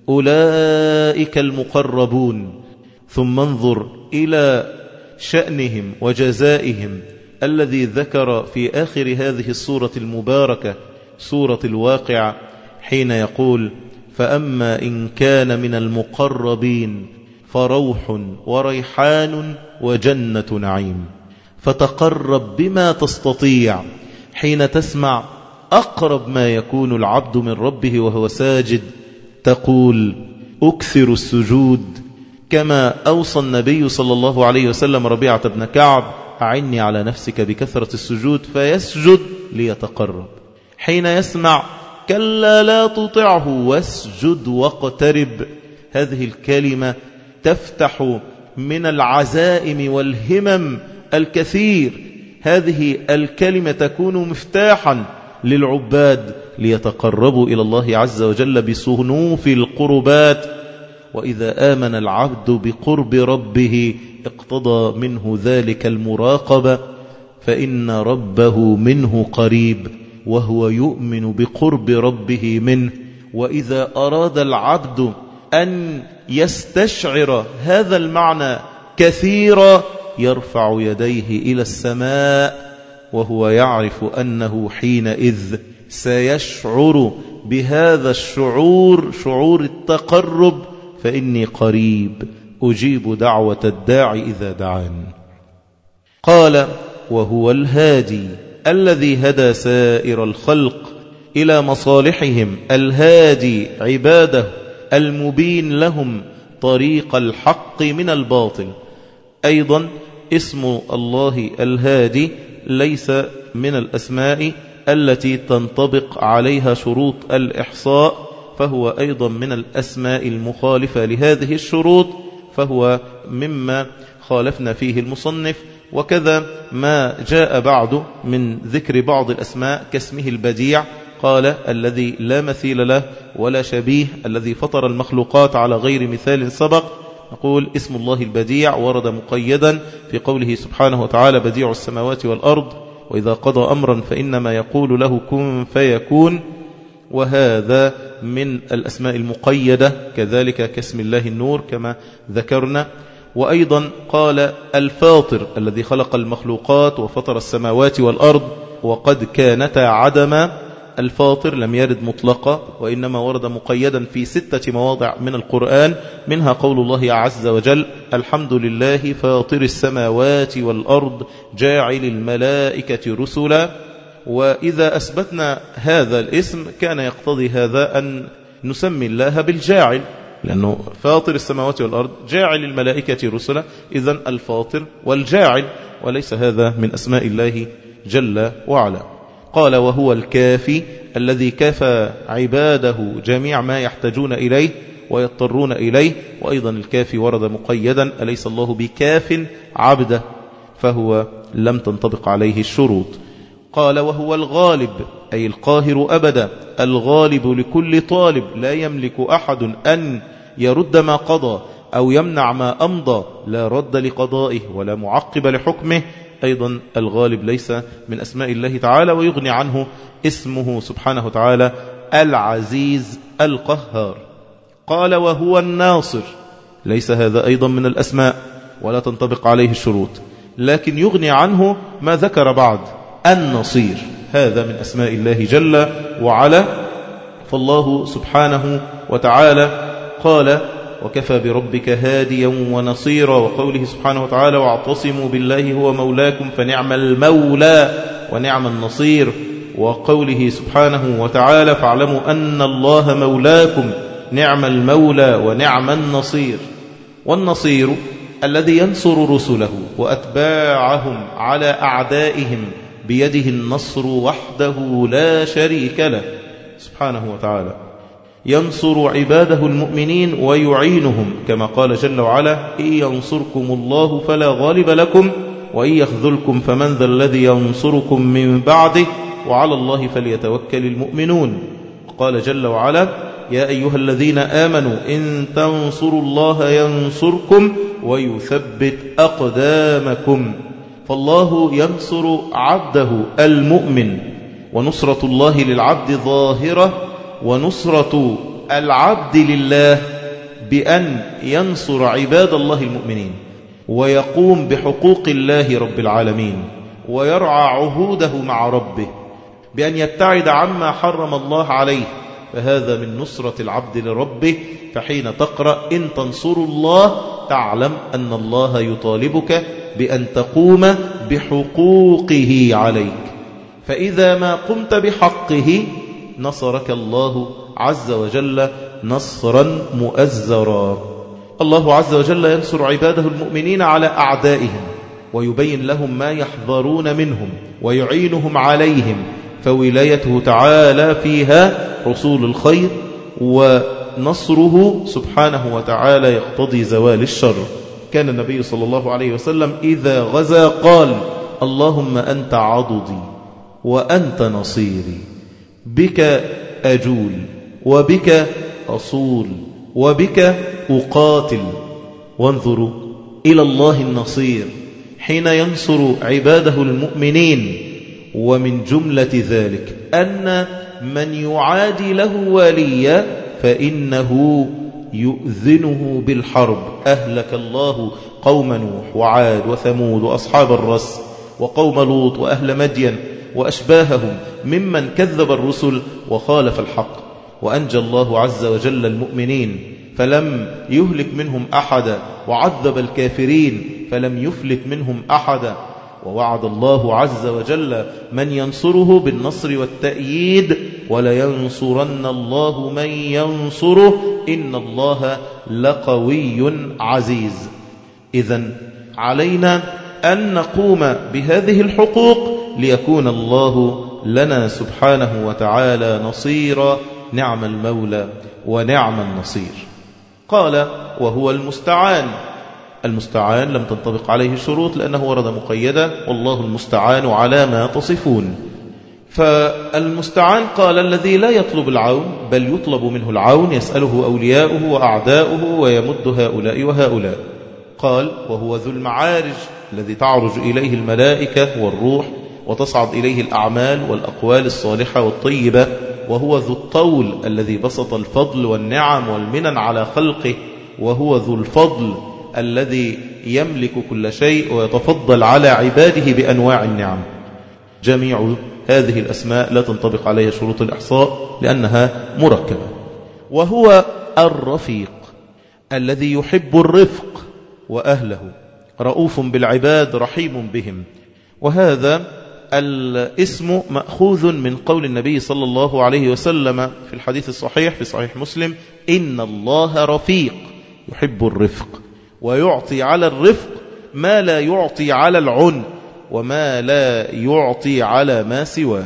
أولئك المقربون. ثم انظر إلى شأنهم وجزائهم الذي ذكر في آخر هذه السورة المباركة، سورة الواقعة، حين يقول: فأما إن كان من المقربين فروح وريحان وجنة نعيم. فتقرب بما تستطيع. حين تسمع أقرب ما يكون العبد من ربه وهو ساجد تقول: أكثر السجود، كما أوصى النبي صلى الله عليه وسلم ربيعة بن كعب: أعني على نفسك بكثرة السجود، فيسجد ليتقرب. حين يسمع: كلا لا تطعه واسجد واقترب، هذه الكلمة تفتح من العزائم والهمم الكثير. هذه الكلمة تكون مفتاحا للعباد ليتقربوا إلى الله عز وجل بصنوف القربات. وإذا آمن العبد بقرب ربه اقتضى منه ذلك المراقبة، فإن ربه منه قريب وهو يؤمن بقرب ربه منه. وإذا أراد العبد أن يستشعر هذا المعنى كثيرا يرفع يديه إلى السماء وهو يعرف أنه حينئذ سيشعر بهذا الشعور، شعور التقرب: فإني قريب أجيب دعوة الداعي إذا دعان. قال: وهو الهادي الذي هدى سائر الخلق إلى مصالحهم، الهادي عباده المبين لهم طريق الحق من الباطل. أيضا اسم الله الهادي ليس من الأسماء التي تنطبق عليها شروط الإحصاء، فهو أيضا من الأسماء المخالفة لهذه الشروط، فهو مما خالفنا فيه المصنف. وكذا ما جاء بعد من ذكر بعض الأسماء كاسمه البديع، قال: الذي لا مثيل له ولا شبيه، الذي فطر المخلوقات على غير مثال سبق. نقول اسم الله البديع ورد مقيدا في قوله سبحانه وتعالى: بديع السماوات والأرض، وإذا قضى أمرا فإنما يقول له كن فيكون. وهذا من الأسماء المقيدة كذلك كاسم الله النور كما ذكرنا. وأيضا قال: الفاطر الذي خلق المخلوقات وفطر السماوات والأرض وقد كانتا عدما. الفاطر لم يرد مطلقا، وإنما ورد مقيدا في 6 مواضع من القرآن، منها قول الله عز وجل: الحمد لله فاطر السماوات والأرض جاعل الملائكة رسلا. وإذا أثبتنا هذا الاسم كان يقتضي هذا أن نسمي الله بالجاعل، لأنه فاطر السماوات والأرض جاعل الملائكة رسلا، إذن الفاطر والجاعل، وليس هذا من أسماء الله جل وعلا. قال: وهو الكافي الذي كفى عباده جميع ما يحتاجون إليه ويضطرون إليه. وأيضا الكافي ورد مقيدا: أليس الله بكاف عبده، فهو لم تنطبق عليه الشروط. قال: وهو الغالب أي القاهر أبدا، الغالب لكل طالب، لا يملك أحد أن يرد ما قضى أو يمنع ما أمضى، لا رد لقضائه ولا معقب لحكمه. أيضا الغالب ليس من أسماء الله تعالى، ويغني عنه اسمه سبحانه وتعالى العزيز القهار. قال: وهو الناصر، ليس هذا أيضا من الأسماء ولا تنطبق عليه الشروط، لكن يغني عنه ما ذكر بعد: النصير، هذا من أسماء الله جل وعلا. فالله سبحانه وتعالى قال: وكفى بربك هاديا ونصيرا. وقوله سبحانه وتعالى: واعتصموا بالله هو مولاكم فنعم المولى ونعم النصير. وقوله سبحانه وتعالى: فاعلموا أن الله مولاكم نعم المولى ونعم النصير. والنصير الذي ينصر رسله وأتباعهم على أعدائهم بيده النصر وحده لا شريك له سبحانه وتعالى. ينصر عباده المؤمنين ويعينهم كما قال جل وعلا: إن ينصركم الله فلا غالب لكم وإن يخذلكم فمن ذا الذي ينصركم من بعده وعلى الله فليتوكل المؤمنون. قال جل وعلا: يا أيها الذين آمنوا إن تنصروا الله ينصركم ويثبت أقدامكم. فالله ينصر عبده المؤمن، ونصرة الله للعبد ظاهرة، ونصرة العبد لله بأن ينصر عباد الله المؤمنين ويقوم بحقوق الله رب العالمين ويرعى عهوده مع ربه بأن يبتعد عما حرم الله عليه، فهذا من نصرة العبد لربه. فحين تقرأ إن تنصروا الله تعلم أن الله يطالبك بأن تقوم بحقوقه عليك، فإذا ما قمت بحقه نصرك الله عز وجل نصرا مؤزرا. الله عز وجل ينصر عباده المؤمنين على أعدائهم ويبين لهم ما يحذرون منهم ويعينهم عليهم، فولايته تعالى فيها رسول الخير، ونصره سبحانه وتعالى يقتضي زوال الشر. كان النبي صلى الله عليه وسلم إذا غزا قال: اللهم أنت عضدي وأنت نصيري، بك أجول وبك أصول وبك أقاتل. وانظروا إلى الله النصير حين ينصر عباده المؤمنين. ومن جملة ذلك أن من يعادي له وليا فإنه يؤذنه بالحرب. أهلك الله قوم نوح وعاد وثمود وأصحاب الرس وقوم لوط وأهل مدين وأشباههم ممن كذب الرسل وخالف الحق، وأنجى الله عز وجل المؤمنين فلم يهلك منهم أحدا، وعذب الكافرين فلم يفلت منهم أحدا. ووعد الله عز وجل من ينصره بالنصر والتأييد: ولينصرن الله من ينصره إن الله لقوي عزيز. إذن علينا أن نقوم بهذه الحقوق ليكون الله لنا سبحانه وتعالى نصيرا. نعم المولى ونعم النصير. قال: وهو المستعان. المستعان لم تنطبق عليه الشروط لأنه ورد مقيدا، والله المستعان على ما تصفون. فالمستعان قال: الذي لا يطلب العون بل يطلب منه العون، يسأله أولياؤه وأعداؤه ويمد هؤلاء وهؤلاء. قال: وهو ذو المعارج الذي تعرج إليه الملائكة والروح وتصعد إليه الأعمال والأقوال الصالحة والطيبة. وهو ذو الطول الذي بسط الفضل والنعم والمنن على خلقه. وهو ذو الفضل الذي يملك كل شيء ويتفضل على عباده بأنواع النعم. جميع هذه الأسماء لا تنطبق عليها شروط الإحصاء لأنها مركبة. وهو الرفيق الذي يحب الرفق وأهله، رؤوف بالعباد رحيم بهم. وهذا الاسم مأخوذ من قول النبي صلى الله عليه وسلم في الحديث الصحيح في صحيح مسلم: إن الله رفيق يحب الرفق ويعطي على الرفق ما لا يعطي على العنف وما لا يعطي على ما سواه.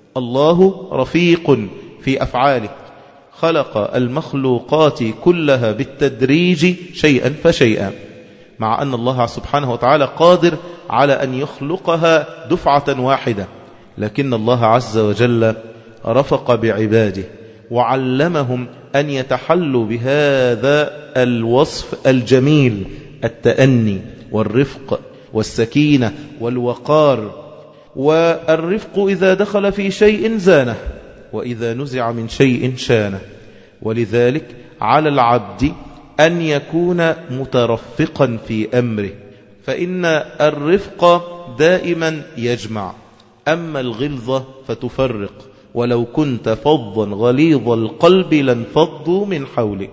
الله رفيق في أفعاله، خلق المخلوقات كلها بالتدريج شيئا فشيئا، مع أن الله سبحانه وتعالى قادر على أن يخلقها دفعة واحدة، لكن الله عز وجل رفق بعباده وعلمهم أن يتحلوا بهذا الوصف الجميل: التأني والرفق والسكينة والوقار. والرفق إذا دخل في شيء زانه، وإذا نزع من شيء شانه. ولذلك على العبد أن يكون مترفقا في أمره، فإن الرفق دائما يجمع، أما الغلظة فتفرق. ولو كنت فظا غليظ القلب لانفضوا من حولك.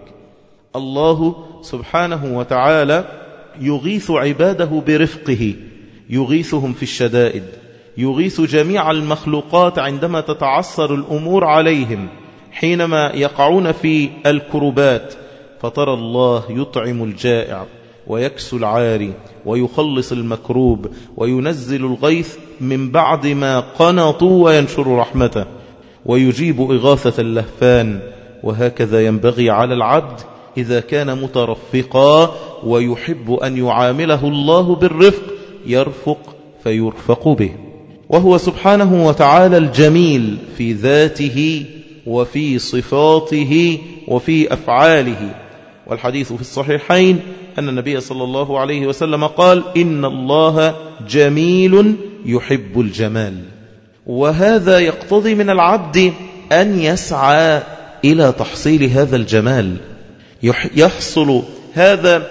الله سبحانه وتعالى يغيث عباده برفقه، يغيثهم في الشدائد، يغيث جميع المخلوقات عندما تتعثر الأمور عليهم، حينما يقعون في الكربات فترى الله يطعم الجائع ويكسو العاري ويخلص المكروب وينزل الغيث من بعد ما قنطوا وينشر رحمته ويجيب إغاثة اللهفان. وهكذا ينبغي على العبد إذا كان مترفقا ويحب أن يعامله الله بالرفق يرفق فيرفق به. وهو سبحانه وتعالى الجميل في ذاته وفي صفاته وفي أفعاله. والحديث في الصحيحين أن النبي صلى الله عليه وسلم قال: إن الله جميل يحب الجمال. وهذا يقتضي من العبد أن يسعى إلى تحصيل هذا الجمال. يحصل هذا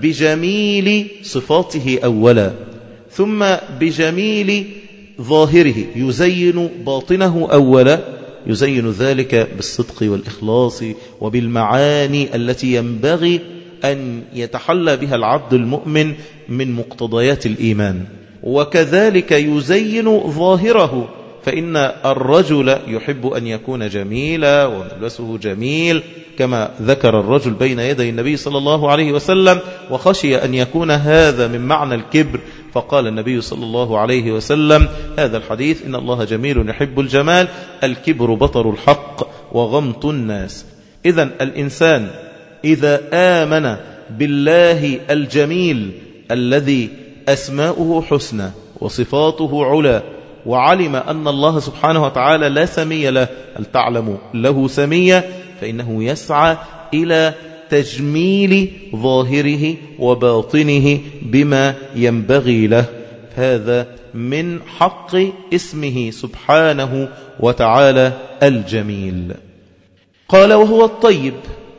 بجميل صفاته أولا، ثم بجميل ظاهره، يزين باطنه أولا، يزين ذلك بالصدق والإخلاص وبالمعاني التي ينبغي أن يتحلى بها العبد المؤمن من مقتضيات الإيمان. وكذلك يزين ظاهره، فإن الرجل يحب أن يكون جميلا وملبسه جميل، كما ذكر الرجل بين يدي النبي صلى الله عليه وسلم وخشي أن يكون هذا من معنى الكبر، فقال النبي صلى الله عليه وسلم هذا الحديث: إن الله جميل يحب الجمال، الكبر بطر الحق وغمط الناس. إذن الإنسان إذا آمن بالله الجميل الذي أسماؤه حسنى وصفاته علا، وعلم أن الله سبحانه وتعالى لا سمي له، هل تعلم له سمية، فإنه يسعى إلى تجميل ظاهره وباطنه بما ينبغي له. هذا من حق اسمه سبحانه وتعالى الجميل. قال: وهو الطيب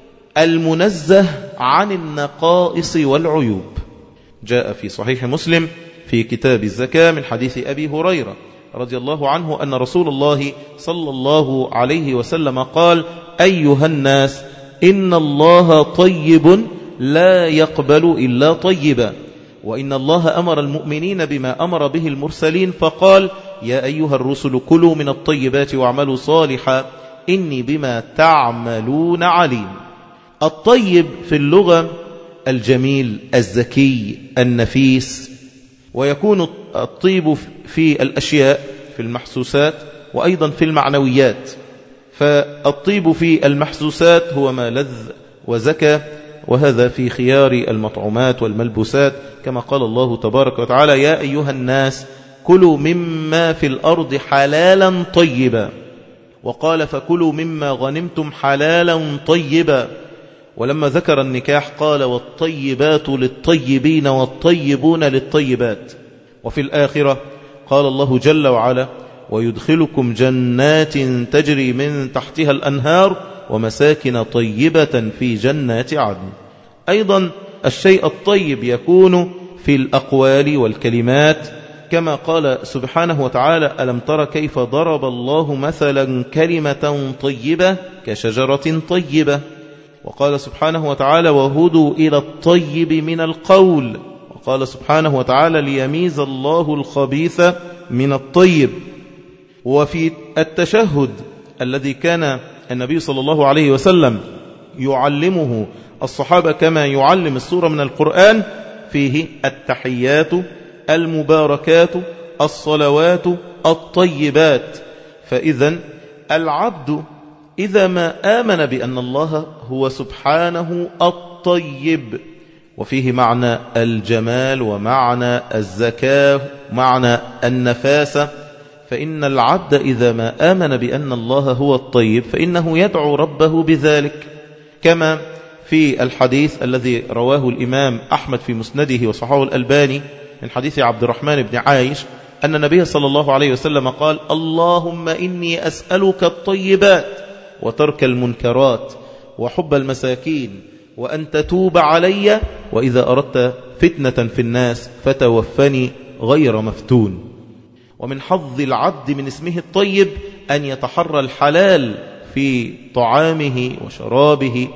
المنزه عن النقائص والعيوب. جاء في صحيح مسلم في كتاب الزكاة من حديث أبي هريرة رضي الله عنه أن رسول الله صلى الله عليه وسلم قال: أيها الناس، إن الله طيب لا يقبل إلا طيبا، وإن الله أمر المؤمنين بما أمر به المرسلين فقال: يا أيها الرسل كلوا من الطيبات واعملوا صالحا إني بما تعملون عليم. الطيب في اللغة الجميل الزكي النفيس، ويكون الطيب في الأشياء في المحسوسات وأيضا في المعنويات. فالطيب في المحسوسات هو ما لذ وزكى، وهذا في خيار المطعومات والملبوسات، كما قال الله تبارك وتعالى: يا أيها الناس كلوا مما في الأرض حلالا طيبا، وقال: فكلوا مما غنمتم حلالا طيبا. ولما ذكر النكاح قال: والطيبات للطيبين والطيبون للطيبات. وفي الآخرة قال الله جل وعلا: ويدخلكم جنات تجري من تحتها الأنهار ومساكن طيبة في جنات عدن. أيضا الشيء الطيب يكون في الأقوال والكلمات، كما قال سبحانه وتعالى: ألم تر كيف ضرب الله مثلا كلمة طيبة كشجرة طيبة. وقال سبحانه وتعالى: وهدوا إلى الطيب من القول. وقال سبحانه وتعالى: ليميز الله الخبيث من الطيب. وفي التشهد الذي كان النبي صلى الله عليه وسلم يعلمه الصحابة كما يعلم السورة من القرآن، فيه التحيات المباركات الصلوات الطيبات. فإذا العبد إذا ما آمن بأن الله هو سبحانه الطيب، وفيه معنى الجمال ومعنى الزكاة ومعنى النفاسة، فإن العبد إذا ما آمن بأن الله هو الطيب فإنه يدعو ربه بذلك، كما في الحديث الذي رواه الإمام أحمد في مسنده وصححه الألباني من حديث عبد الرحمن بن عايش أن النبي صلى الله عليه وسلم قال: اللهم إني أسألك الطيبات وترك المنكرات وحب المساكين وأن تتوب علي، وإذا أردت فتنة في الناس فتوفني غير مفتون. ومن حظ العبد من اسمه الطيب أن يتحرى الحلال في طعامه وشرابه،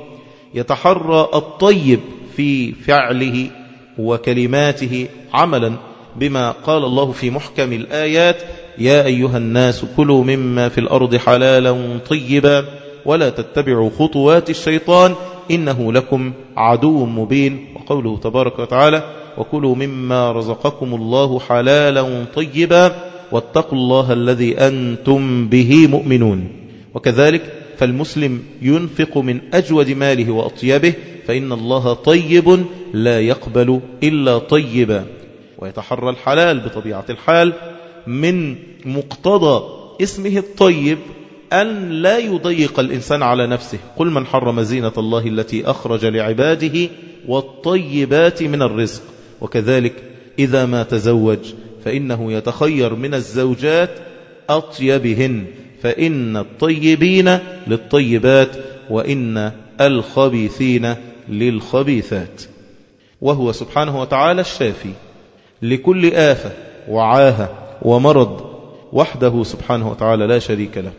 يتحرى الطيب في فعله وكلماته عملا بما قال الله في محكم الآيات: يا أيها الناس كلوا مما في الأرض حلالا طيبا ولا تتبعوا خطوات الشيطان إنه لكم عدو مبين. وقوله تبارك وتعالى وكلوا مما رزقكم الله حلالا طيبا واتقوا الله الذي أنتم به مؤمنون. وكذلك فالمسلم ينفق من أجود ماله وأطيبه، فإن الله طيب لا يقبل إلا طيبا، ويتحرى الحلال بطبيعة الحال. من مقتضى اسمه الطيب أن لا يضيق الإنسان على نفسه. قل من حرم زينة الله التي أخرج لعباده والطيبات من الرزق. وكذلك إذا ما تزوج فإنه يتخير من الزوجات أطيبهن، فإن الطيبين للطيبات وإن الخبيثين للخبيثات. وهو سبحانه وتعالى الشافي لكل آفة وعاهة ومرض وحده سبحانه وتعالى لا شريك له.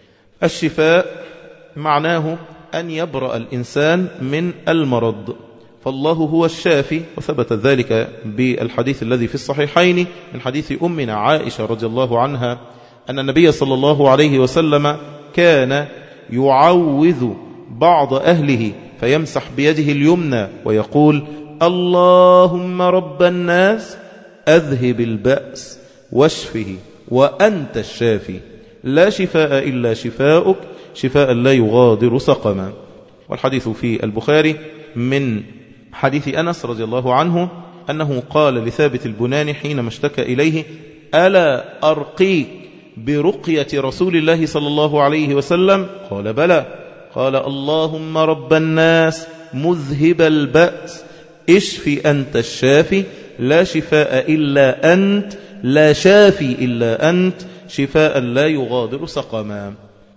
الشفاء معناه أن يبرأ الإنسان من المرض، فالله هو الشافي. وثبت ذلك بالحديث الذي في الصحيحين من حديث أمنا عائشة رضي الله عنها أن النبي صلى الله عليه وسلم كان يعوذ بعض أهله فيمسح بيده اليمنى ويقول اللهم رب الناس أذهب البأس واشفه وأنت الشافي لا شفاء إلا شفاؤك شفاء لا يغادر سقما. والحديث في البخاري من حديث أنس رضي الله عنه أنه قال لثابت البناني حينما اشتكى إليه ألا أرقيك برقية رسول الله صلى الله عليه وسلم؟ قال بلى. قال اللهم رب الناس مذهب البأس اشفي أنت الشافي لا شفاء إلا أنت لا شافي إلا أنت شفاء لا يغادر سقما.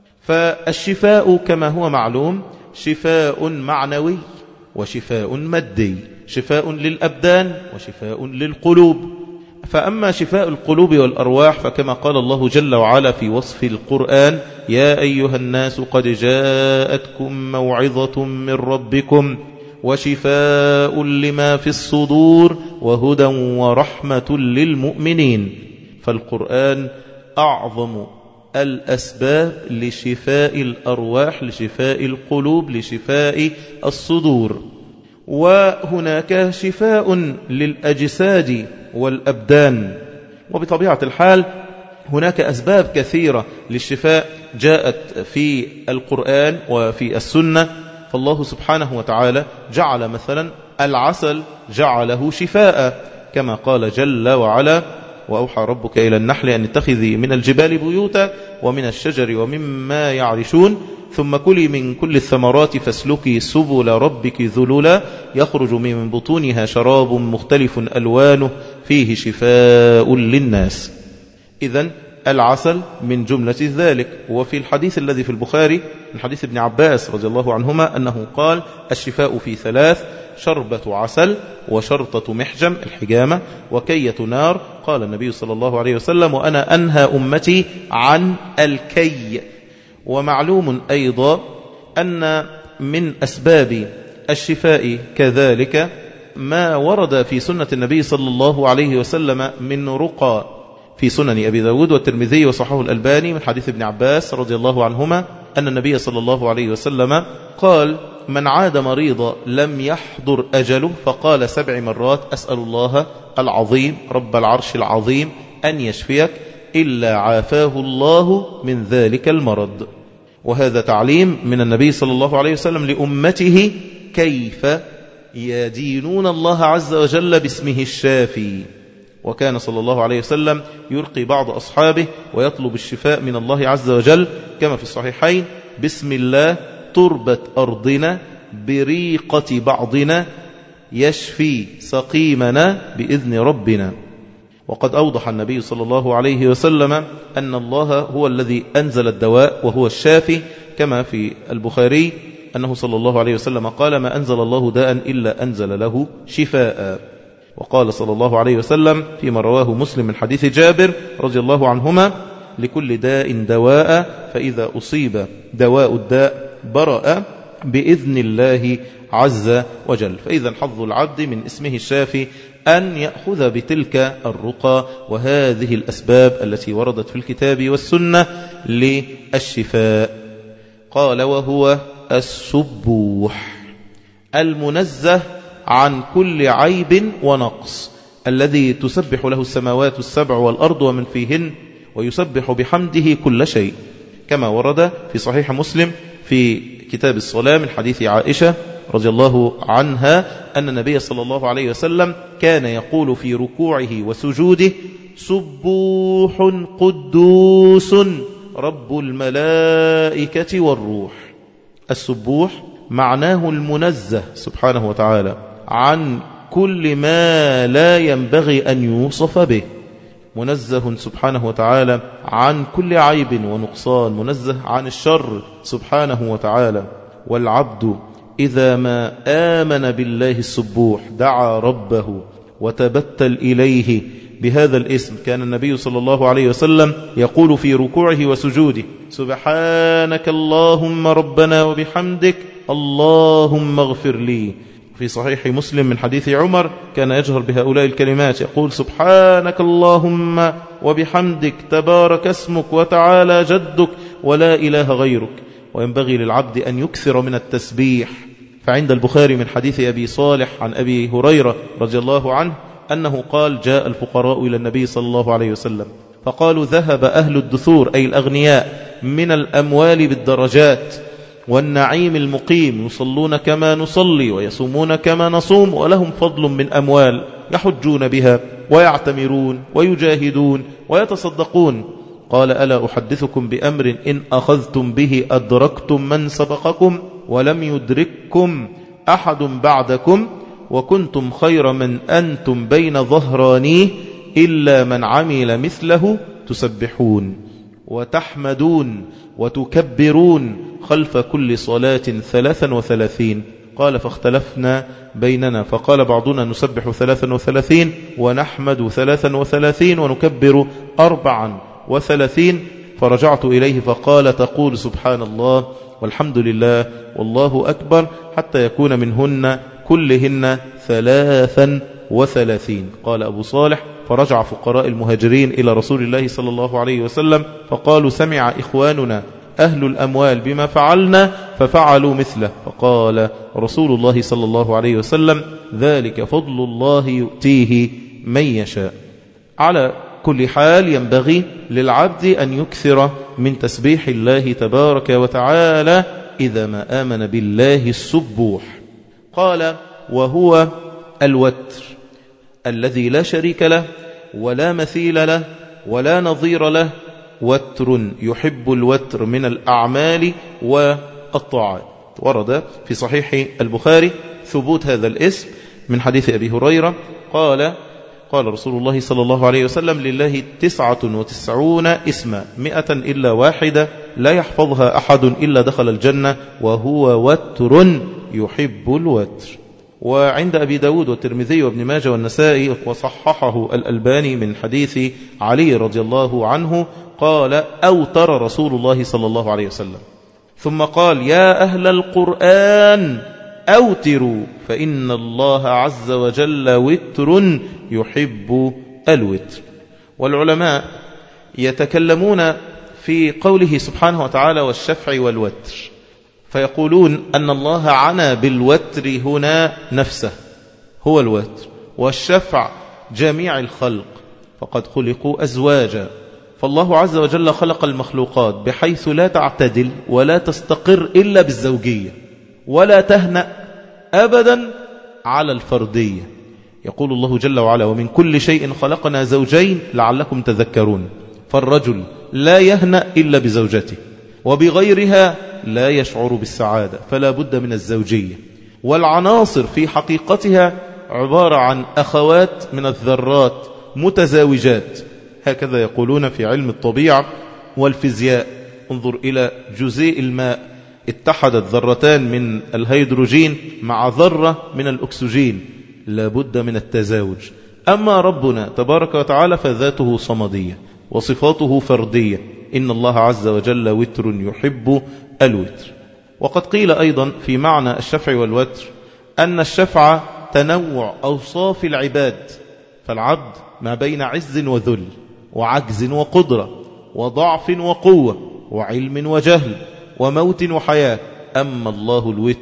فالشفاء كما هو معلوم شفاء معنوي وشفاء مادي، شفاء للأبدان وشفاء للقلوب. فأما شفاء القلوب والأرواح فكما قال الله جل وعلا في وصف القرآن يا أيها الناس قد جاءتكم موعظة من ربكم وشفاء لما في الصدور وهدى ورحمة للمؤمنين. فالقرآن أعظم الأسباب لشفاء الأرواح، لشفاء القلوب، لشفاء الصدور. وهناك شفاء للأجساد والأبدان. وبطبيعة الحال هناك أسباب كثيرة للشفاء جاءت في القرآن وفي السنة. فالله سبحانه وتعالى جعل مثلا العسل جعله شفاء كما قال جل وعلا وأوحى ربك إلى النحل أن اتخذي من الجبال بيوتا ومن الشجر ومما يعرشون ثم كلي من كل الثمرات فاسلكي سبل ربك ذللا يخرج من بطونها شراب مختلف ألوانه فيه شفاء للناس. إذن العسل من جملة ذلك. وفي الحديث الذي في البخاري من حديث ابن عباس رضي الله عنهما أنه قال الشفاء في ثلاث: شربة عسل وشرطة محجم الحجامة وكية نار. قال النبي صلى الله عليه وسلم وأنا أنهى أمتي عن الكي. ومعلوم أيضا أن من أسباب الشفاء كذلك ما ورد في سنة النبي صلى الله عليه وسلم من رقى في سنن أبي داود والترمذي وصححه الألباني من حديث ابن عباس رضي الله عنهما أن النبي صلى الله عليه وسلم قال من عاد مريضا لم يحضر أجله فقال 7 مرات أسأل الله العظيم رب العرش العظيم أن يشفيك إلا عافاه الله من ذلك المرض. وهذا تعليم من النبي صلى الله عليه وسلم لأمته كيف يدينون الله عز وجل باسمه الشافي. وكان صلى الله عليه وسلم يرقي بعض أصحابه ويطلب الشفاء من الله عز وجل كما في الصحيحين بسم الله تربة أرضنا بريقة بعضنا يشفي سقيمنا بإذن ربنا. وقد أوضح النبي صلى الله عليه وسلم أن الله هو الذي أنزل الدواء وهو الشافي كما في البخاري أنه صلى الله عليه وسلم قال ما أنزل الله داء إلا أنزل له شفاء. وقال صلى الله عليه وسلم فيما رواه مسلم من حديث جابر رضي الله عنهما لكل داء دواء فإذا أصيب دواء الداء برأ بإذن الله عز وجل. فإذا حظ العبد من اسمه الشافي أن يأخذ بتلك الرقى وهذه الأسباب التي وردت في الكتاب والسنة للشفاء. قال وهو السبوح المنزه عن كل عيب ونقص، الذي تسبح له السماوات السبع والأرض ومن فيهن، ويسبح بحمده كل شيء، كما ورد في صحيح مسلم في كتاب الصلاة من حديث عائشة رضي الله عنها أن النبي صلى الله عليه وسلم كان يقول في ركوعه وسجوده: سبوح قدوس رب الملائكة والروح. السبوح معناه المنزه سبحانه وتعالى عن كل ما لا ينبغي أن يوصف به، منزه سبحانه وتعالى عن كل عيب ونقصان، منزه عن الشر سبحانه وتعالى. والعبد إذا ما آمن بالله السبوح دعا ربه وتبتل إليه بهذا الاسم. كان النبي صلى الله عليه وسلم يقول في ركوعه وسجوده: سبحانك اللهم ربنا وبحمدك اللهم اغفر لي. في صحيح مسلم من حديث عمر كان يجهر بهؤلاء الكلمات، يقول: سبحانك اللهم وبحمدك تبارك اسمك وتعالى جدك ولا إله غيرك. وينبغي للعبد أن يكثر من التسبيح. فعند البخاري من حديث أبي صالح عن أبي هريرة رضي الله عنه أنه قال: جاء الفقراء إلى النبي صلى الله عليه وسلم فقالوا: ذهب أهل الدثور أي الأغنياء من الأموال بالدرجات والنعيم المقيم، يصلون كما نصلي ويصومون كما نصوم، ولهم فضل من أموال يحجون بها ويعتمرون ويجاهدون ويتصدقون. قال: ألا أحدثكم بأمر إن أخذتم به أدركتم من سبقكم ولم يدرككم أحد بعدكم، وكنتم خير من أنتم بين ظهرانيه إلا من عمل مثله، تسبحون وتحمدون وتكبرون خلف كل صلاة 33. قال: فاختلفنا بيننا، فقال بعضنا: نسبح 33 ونحمد 33 ونكبر 34. فرجعت إليه فقال: تقول سبحان الله والحمد لله والله أكبر حتى يكون منهن كلهن 33. قال أبو صالح: فرجع فقراء المهاجرين إلى رسول الله صلى الله عليه وسلم فقالوا: سمع إخواننا أهل الأموال بما فعلنا ففعلوا مثله. فقال رسول الله صلى الله عليه وسلم: ذلك فضل الله يؤتيه من يشاء. على كل حال ينبغي للعبد أن يكثر من تسبيح الله تبارك وتعالى إذا ما آمن بالله السبوح. قال: وهو الوتر الذي لا شريك له ولا مثيل له ولا نظير له، وتر يحب الوتر من الأعمال والطاعات. ورد في صحيح البخاري ثبوت هذا الاسم من حديث أبي هريرة قال: قال رسول الله صلى الله عليه وسلم: لله 99 اسما 100 إلا واحدة لا يحفظها أحد إلا دخل الجنة، وهو وتر يحب الوتر. وعند أبي داود والترمذي وابن ماجه والنسائي وصححه الألباني من حديث علي رضي الله عنه قال: أوتر رسول الله صلى الله عليه وسلم، ثم قال: يا أهل القرآن أوتروا فإن الله عز وجل وتر يحب الوتر. والعلماء يتكلمون في قوله سبحانه وتعالى: والشفع والوتر، فيقولون أن الله عنى بالوتر هنا نفسه هو الوتر، والشفع جميع الخلق، فقد خلقوا أزواجا. فالله عز وجل خلق المخلوقات بحيث لا تعتدل ولا تستقر إلا بالزوجية، ولا تهنأ أبدا على الفردية. يقول الله جل وعلا: ومن كل شيء خلقنا زوجين لعلكم تذكرون. فالرجل لا يهنأ إلا بزوجته، وبغيرها لا يشعر بالسعادة، فلا بد من الزوجية. والعناصر في حقيقتها عبارة عن أخوات من الذرات متزاوجات، هكذا يقولون في علم الطبيعة والفيزياء. انظر إلى جزيء الماء، اتحدت ذرتان من الهيدروجين مع ذرة من الأكسجين، لا بد من التزاوج. أما ربنا تبارك وتعالى فذاته صمدية وصفاته فردية. إن الله عز وجل وتر يحب الوتر. وقد قيل أيضا في معنى الشفع والوتر أن الشفع تنوع أوصاف العباد، فالعبد ما بين عز وذل وعجز وقدرة وضعف وقوة وعلم وجهل وموت وحياة. أما الله الوتر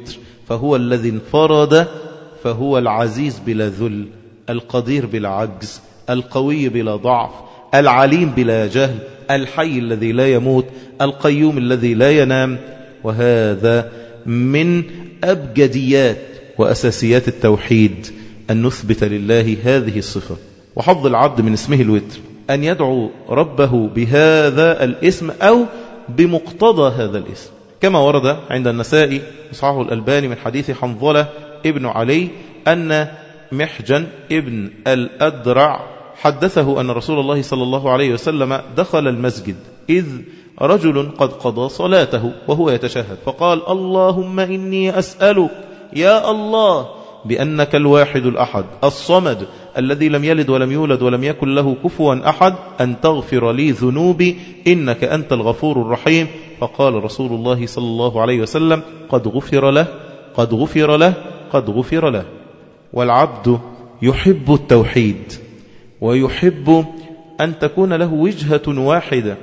فهو الذي انفرد، فهو العزيز بلا ذل، القدير بلا عجز، القوي بلا ضعف، العليم بلا جهل، الحي الذي لا يموت، القيوم الذي لا ينام. وهذا من أبجديات وأساسيات التوحيد، أن نثبت لله هذه الصفة. وحظ العبد من اسمه الوتر أن يدعو ربه بهذا الاسم أو بمقتضى هذا الاسم، كما ورد عند النسائي صححه الألباني من حديث حنظلة ابن علي أن محجن ابن الأدرع حدثه أن رسول الله صلى الله عليه وسلم دخل المسجد إذ رجل قد قضى صلاته وهو يتشهد، فقال: اللهم إني أسألك يا الله بأنك الواحد الأحد الصمد الذي لم يلد ولم يولد ولم يكن له كفوا أحد أن تغفر لي ذنوبي إنك أنت الغفور الرحيم. فقال رسول الله صلى الله عليه وسلم: قد غفر له، قد غفر له، قد غفر له. والعبد يحب التوحيد ويحب أن تكون له وجهة واحدة،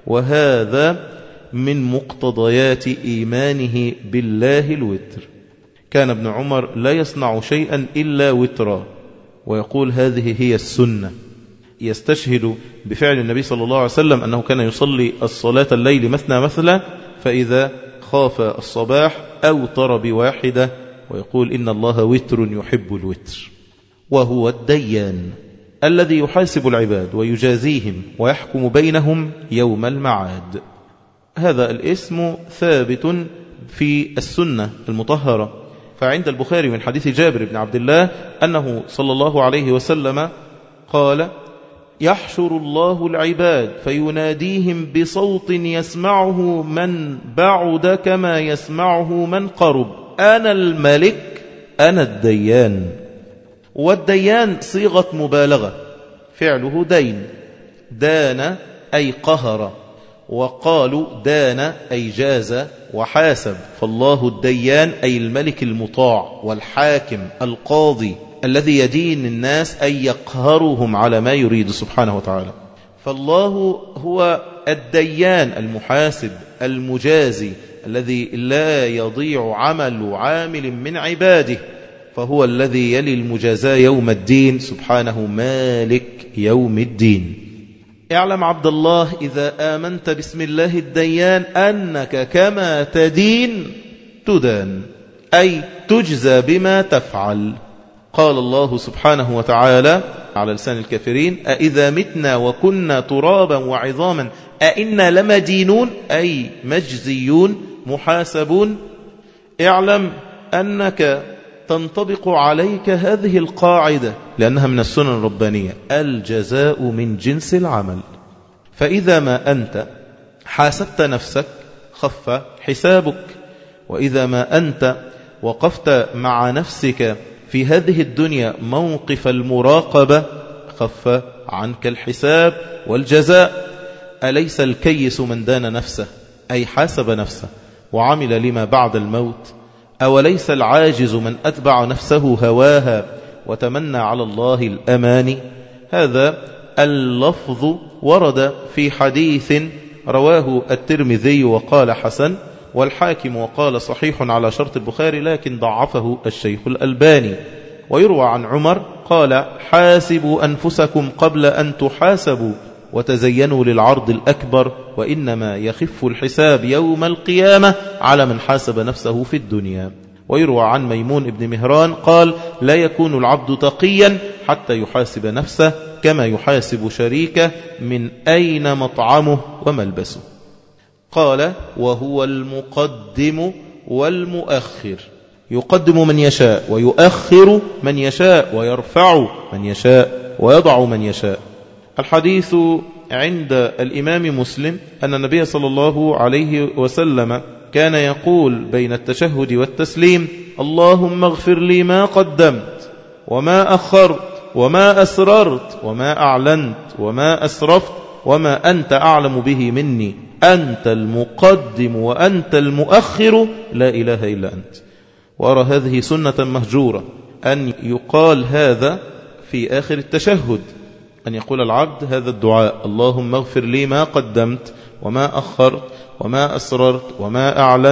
وهذا من مقتضيات إيمانه بالله الوتر. كان ابن عمر لا يصنع شيئا إلا وترا، ويقول هذه هي السنة. يستشهد بفعل النبي صلى الله عليه وسلم أنه كان يصلي الصلاة الليل مثنى مثلا، فإذا خاف الصباح أوتر بواحدة، ويقول إن الله وتر يحب الوتر. وهو الديان الذي يحاسب العباد ويجازيهم ويحكم بينهم يوم المعاد. هذا الاسم ثابت في السنة المطهرة، فعند البخاري من حديث جابر بن عبد الله أنه صلى الله عليه وسلم قال: يحشر الله العباد فيناديهم بصوت يسمعه من بعد كما يسمعه من قرب، أنا الملك أنا الديان. والديان صيغة مبالغة، فعله دين، دان أي قهر، وقالوا دان أي جاز وحاسب. فالله الديان أي الملك المطاع والحاكم القاضي الذي يدين الناس أي يقهرهم على ما يريد سبحانه وتعالى. فالله هو الديان المحاسب المجازي الذي لا يضيع عمل عامل من عباده، فهو الذي يلي المجازاة يوم الدين سبحانه مالك يوم الدين. اعلم عبد الله إذا آمنت باسم الله الديان أنك كما تدين تدان، أي تجزى بما تفعل. قال الله سبحانه وتعالى على لسان الكافرين: أإذا متنا وكنا ترابا وعظاما أإنا لمدينون، أي مجزيون محاسبون. اعلم أنك تنطبق عليك هذه القاعدة لأنها من السنن الربانية: الجزاء من جنس العمل. فإذا ما أنت حاسبت نفسك خف حسابك، وإذا ما أنت وقفت مع نفسك في هذه الدنيا موقف المراقبة خف عنك الحساب والجزاء. أليس الكيس من دان نفسه أي حاسب نفسه وعمل لما بعد الموت؟ أوليس العاجز من أتبع نفسه هواها وتمنى على الله الأماني؟ هذا اللفظ ورد في حديث رواه الترمذي وقال حسن، والحاكم وقال صحيح على شرط البخاري، لكن ضعفه الشيخ الألباني. ويروى عن عمر قال: حاسبوا أنفسكم قبل أن تحاسبوا وتزينوا للعرض الأكبر، وإنما يخف الحساب يوم القيامة على من حاسب نفسه في الدنيا. ويروى عن ميمون ابن مهران قال: لا يكون العبد تقيا حتى يحاسب نفسه كما يحاسب شريكه من أين مطعمه وملبسه. قال: وهو المقدم والمؤخر، يقدم من يشاء ويؤخر من يشاء ويرفع من يشاء ويضع من يشاء. الحديث عند الإمام مسلم أن النبي صلى الله عليه وسلم كان يقول بين التشهد والتسليم: اللهم اغفر لي ما قدمت وما أخرت وما أسررت وما أعلنت وما أسرفت وما أنت أعلم به مني، أنت المقدم وأنت المؤخر لا إله إلا أنت. وأرى هذه سنة مهجورة أن يقال هذا في آخر التشهد، أن يقول العبد هذا الدعاء: اللهم اغفر لي ما قدمت وما أخرت وما أسررت وما أعلنت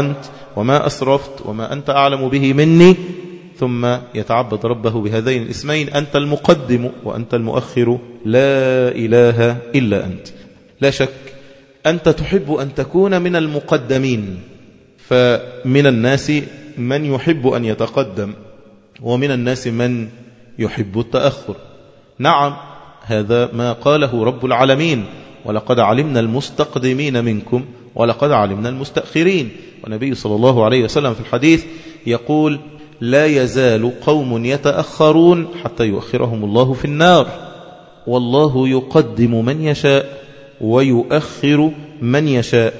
وما أسرفت وما أنت أعلم به مني، ثم يتعبد ربه بهذين الاسمين: أنت المقدم وأنت المؤخر، لا إله إلا أنت. لا شك أنت تحب أن تكون من المقدمين، فمن الناس من يحب أن يتقدم، ومن الناس من يحب التأخر. نعم، هذا ما قاله رب العالمين: ولقد علمنا المستقدمين منكم ولقد علمنا المستأخرين. والنبي صلى الله عليه وسلم في الحديث يقول: لا يزال قوم يتأخرون حتى يؤخرهم الله في النار، والله يقدم من يشاء ويؤخر من يشاء،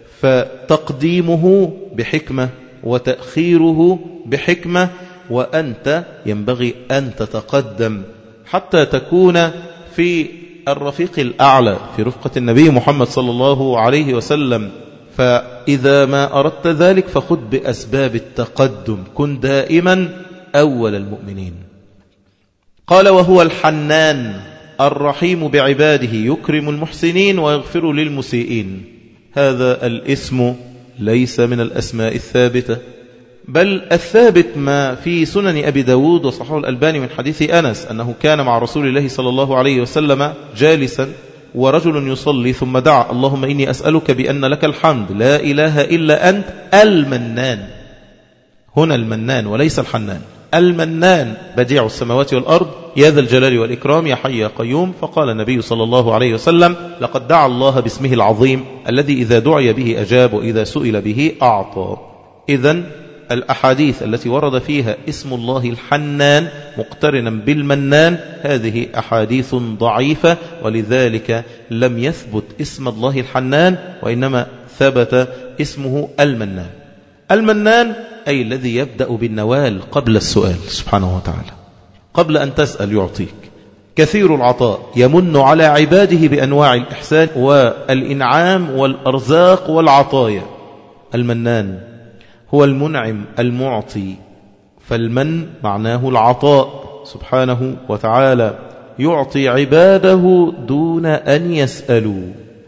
فتقديمه بحكمة وتأخيره بحكمة، وأنت ينبغي أن تتقدم حتى تكون في الرفيق الأعلى في رفقة النبي محمد صلى الله عليه وسلم. فإذا ما أردت ذلك فخذ بأسباب التقدم، كن دائما أول المؤمنين. قال: وهو الحنان الرحيم بعباده، يكرم المحسنين ويغفر للمسيئين. هذا الاسم ليس من الأسماء الثابتة، بل الثابت ما في سنن أبي داود وصححه الألباني من حديث أنس أنه كان مع رسول الله صلى الله عليه وسلم جالسا ورجل يصلي ثم دعا: اللهم إني أسألك بأن لك الحمد لا إله إلا أنت المنان. هنا المنان وليس الحنان، المنان بديع السماوات والأرض، يا ذا الجلال والإكرام، يا حي يا قيوم. فقال النبي صلى الله عليه وسلم: لقد دعا الله باسمه العظيم الذي إذا دعي به أجاب وإذا سئل به أعطى. إذن الأحاديث التي ورد فيها اسم الله الحنان مقترنا بالمنان هذه أحاديث ضعيفة، ولذلك لم يثبت اسم الله الحنان، وإنما ثبت اسمه المنان. المنان أي الذي يبدأ بالنوال قبل السؤال سبحانه وتعالى، قبل أن تسأل يعطيك. كثير العطاء، يمن على عباده بأنواع الإحسان والإنعام والأرزاق والعطايا. المنان هو المنعم المعطي، فالمن معناه العطاء سبحانه وتعالى، يعطي عباده دون أن يسألوا.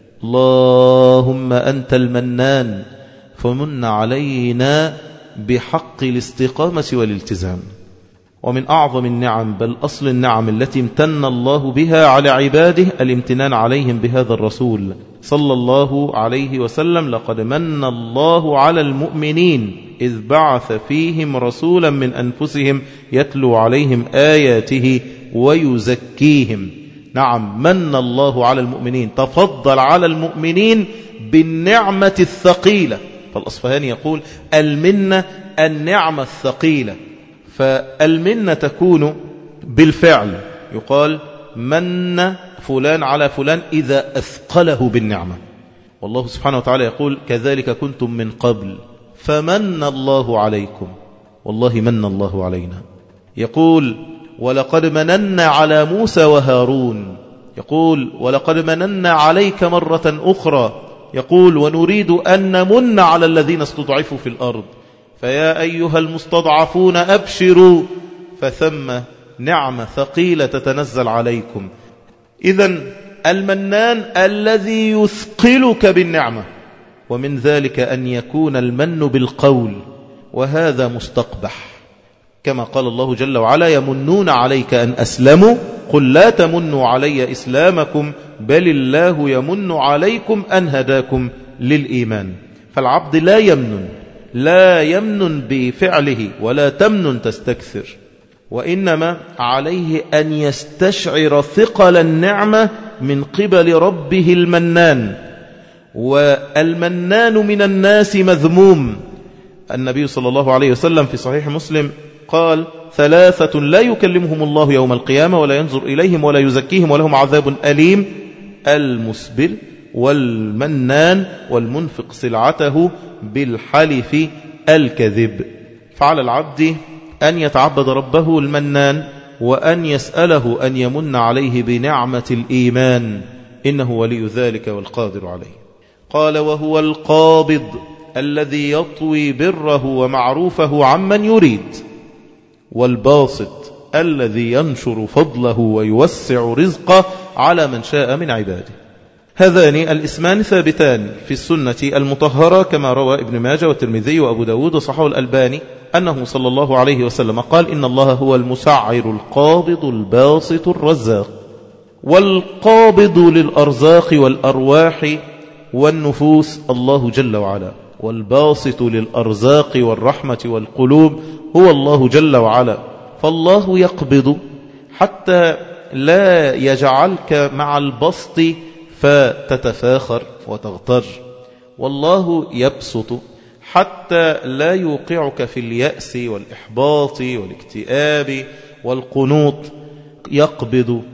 اللهم أنت المنان فمن علينا بحق الاستقامة والالتزام. ومن أعظم النعم بل أصل النعم التي امتن الله بها على عباده الامتنان عليهم بهذا الرسول صلى الله عليه وسلم: لقد من الله على المؤمنين إذ بعث فيهم رسولا من أنفسهم يتلو عليهم آياته ويزكيهم. نعم، من الله على المؤمنين، تفضل على المؤمنين بالنعمة الثقيلة. فالأصفهاني يقول: المنة النعمة الثقيلة. فالمنة تكون بالفعل، يقال من فلان على فلان إذا أثقله بالنعمة. والله سبحانه وتعالى يقول: كذلك كنتم من قبل فمن الله عليكم. والله من الله علينا. يقول: ولقد مننا على موسى وهارون. يقول: ولقد مننا عليك مرة أخرى. يقول: ونريد أن نمن على الذين استضعفوا في الأرض. فيا أيها المستضعفون أبشروا فثم نعمة ثقيلة تتنزل عليكم. إذن المنان الذي يثقلك بالنعمة، ومن ذلك أن يكون المن بالقول، وهذا مستقبح، كما قال الله جل وعلا: يمنون عليك أن أسلموا قل لا تمنوا علي إسلامكم بل الله يمن عليكم أن هداكم للإيمان. فالعبد لا يمن بفعله ولا تمن تستكثر، وإنما عليه أن يستشعر ثقل النعمة من قبل ربه المنان. والمنان من الناس مذموم. النبي صلى الله عليه وسلم في صحيح مسلم قال: 3 لا يكلمهم الله يوم القيامة ولا ينظر إليهم ولا يزكيهم ولهم عذاب أليم: المسبل والمنان والمنفق سلعته بالحلف الكذب. فعلى العبد أن يتعبد ربه المنان، وأن يسأله أن يمن عليه بنعمة الإيمان، إنه ولي ذلك والقادر عليه. قال: وهو القابض الذي يطوي بره ومعروفه عمن يريد، والباسط الذي ينشر فضله ويوسع رزقه على من شاء من عباده. هذان الاسمان ثابتان في السنة المطهرة كما روى ابن ماجه والترمذي وأبو داود وصححه الألباني أنه صلى الله عليه وسلم قال إن الله هو المسعر القابض الباسط الرزاق. والقابض للأرزاق والأرواح والنفوس الله جل وعلا، والباسط للأرزاق والرحمة والقلوب هو الله جل وعلا. فالله يقبض حتى لا يجعلك مع البسط فتتفاخر وتغتر، والله يبسط حتى لا يوقعك في اليأس والإحباط والاكتئاب والقنوط، يقبض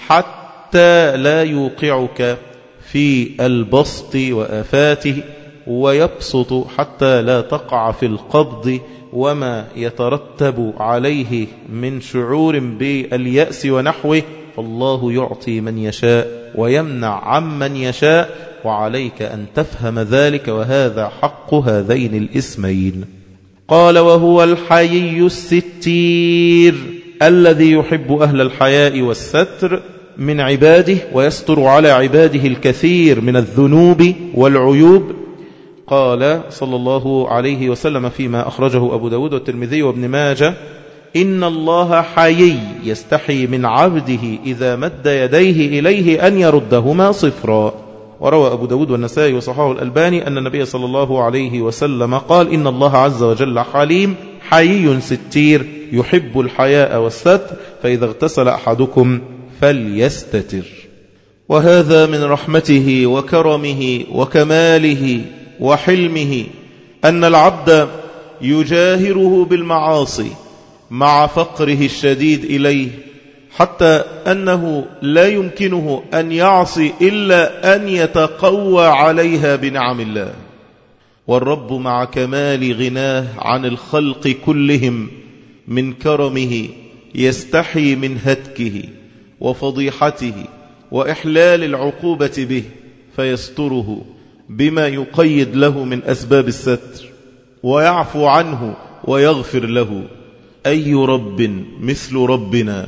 حتى لا يوقعك في البسط وآفاته، ويبسط حتى لا تقع في القبض وما يترتب عليه من شعور باليأس ونحوه. فالله يعطي من يشاء ويمنع عمن يشاء، وعليك أن تفهم ذلك، وهذا حق هذين الاسمين. قال وهو الحيي الستير الذي يحب أهل الحياء والستر من عباده، ويستر على عباده الكثير من الذنوب والعيوب. قال صلى الله عليه وسلم فيما أخرجه أبو داود والترمذي وابن ماجه: إن الله حيي يستحي من عبده إذا مد يديه إليه أن يردهما صفرا. وروى أبو داود والنسائي وصححه الألباني أن النبي صلى الله عليه وسلم قال: إن الله عز وجل حليم حيي ستير يحب الحياء والستر، فإذا اغتسل أحدكم فليستتر. وهذا من رحمته وكرمه وكماله وحلمه أن العبد يجاهره بالمعاصي مع فقره الشديد إليه، حتى أنه لا يمكنه أن يعصي إلا أن يتقوى عليها بنعم الله. والرب مع كمال غناه عن الخلق كلهم من كرمه يستحي من هتكه وفضيحته وإحلال العقوبة به، فيستره بما يقيد له من أسباب الستر، ويعفو عنه ويغفر له. أي رب مثل ربنا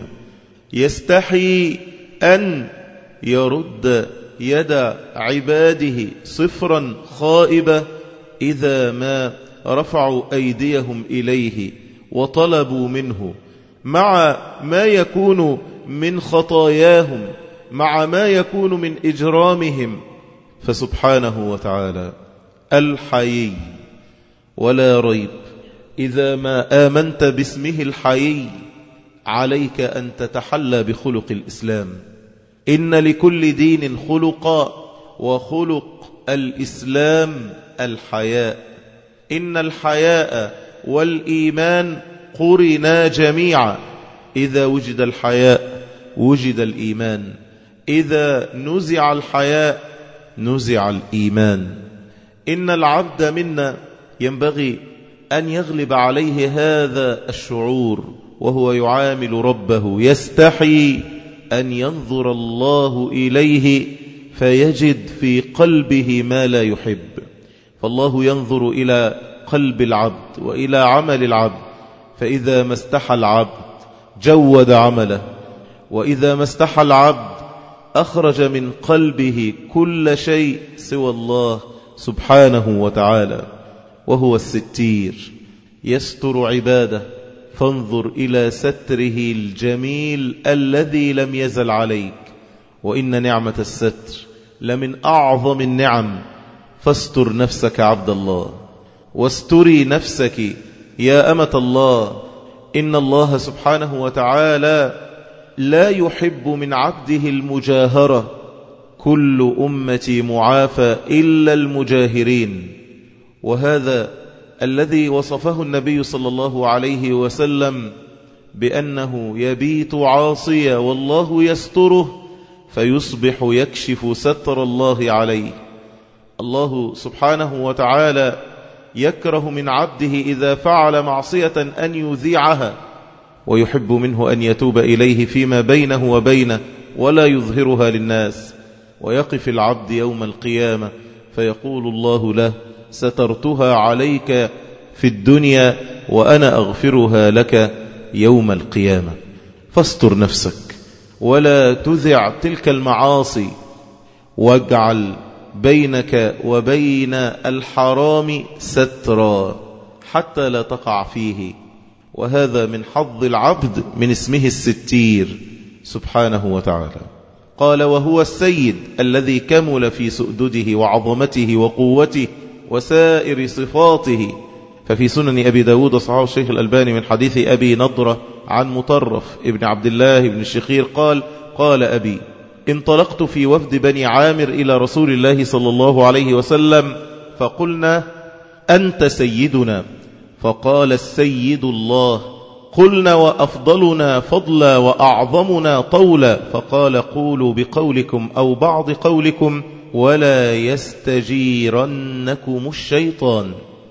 يستحي أن يرد يد عباده صفرا خائبة إذا ما رفعوا أيديهم إليه وطلبوا منه، مع ما يكون من خطاياهم، مع ما يكون من إجرامهم. فسبحانه وتعالى الحيي، ولا ريب إذا ما آمنت باسمه الحيي عليك أن تتحلى بخلق الإسلام. إن لكل دين خلقا، وخلق الإسلام الحياء. إن الحياء والإيمان قرنا جميعا، إذا وجد الحياء وجد الإيمان، إذا نزع الحياء نزع الإيمان. إن العبد منا ينبغي أن يغلب عليه هذا الشعور وهو يعامل ربه، يستحي أن ينظر الله إليه فيجد في قلبه ما لا يحب. فالله ينظر إلى قلب العبد وإلى عمل العبد، فإذا ما استحى العبد جود عمله، وإذا ما استحى العبد أخرج من قلبه كل شيء سوى الله سبحانه وتعالى. وهو الستير يستر عباده، فانظر إلى ستره الجميل الذي لم يزل عليك. وإن نعمة الستر لمن أعظم النعم، فاستر نفسك عبد الله، واستري نفسك يا أمة الله. إن الله سبحانه وتعالى لا يحب من عبده المجاهرة. كل أمتي معافى إلا المجاهرين. وهذا الذي وصفه النبي صلى الله عليه وسلم بأنه يبيت عاصيا والله يستره، فيصبح يكشف ستر الله عليه. الله سبحانه وتعالى يكره من عبده إذا فعل معصية أن يذيعها، ويحب منه أن يتوب إليه فيما بينه وبينه ولا يظهرها للناس. ويقف العبد يوم القيامة فيقول الله له: سترتها عليك في الدنيا وأنا أغفرها لك يوم القيامة. فاستر نفسك ولا تذع تلك المعاصي، واجعل بينك وبين الحرام سترا حتى لا تقع فيه. وهذا من حظ العبد من اسمه الستير سبحانه وتعالى. قال وهو السيد الذي كمل في سؤدده وعظمته وقوته وسائر صفاته. ففي سنن أبي داود صححه الشيخ الألباني من حديث أبي نضرة عن مطرف ابن عبد الله بن الشخير قال أبي انطلقت في وفد بني عامر إلى رسول الله صلى الله عليه وسلم فقلنا أنت سيدنا، فقال السيد الله. قلنا وأفضلنا فضلا وأعظمنا طولا، فقال قولوا بقولكم أو بعض قولكم ولا يستجيرنكم الشيطان.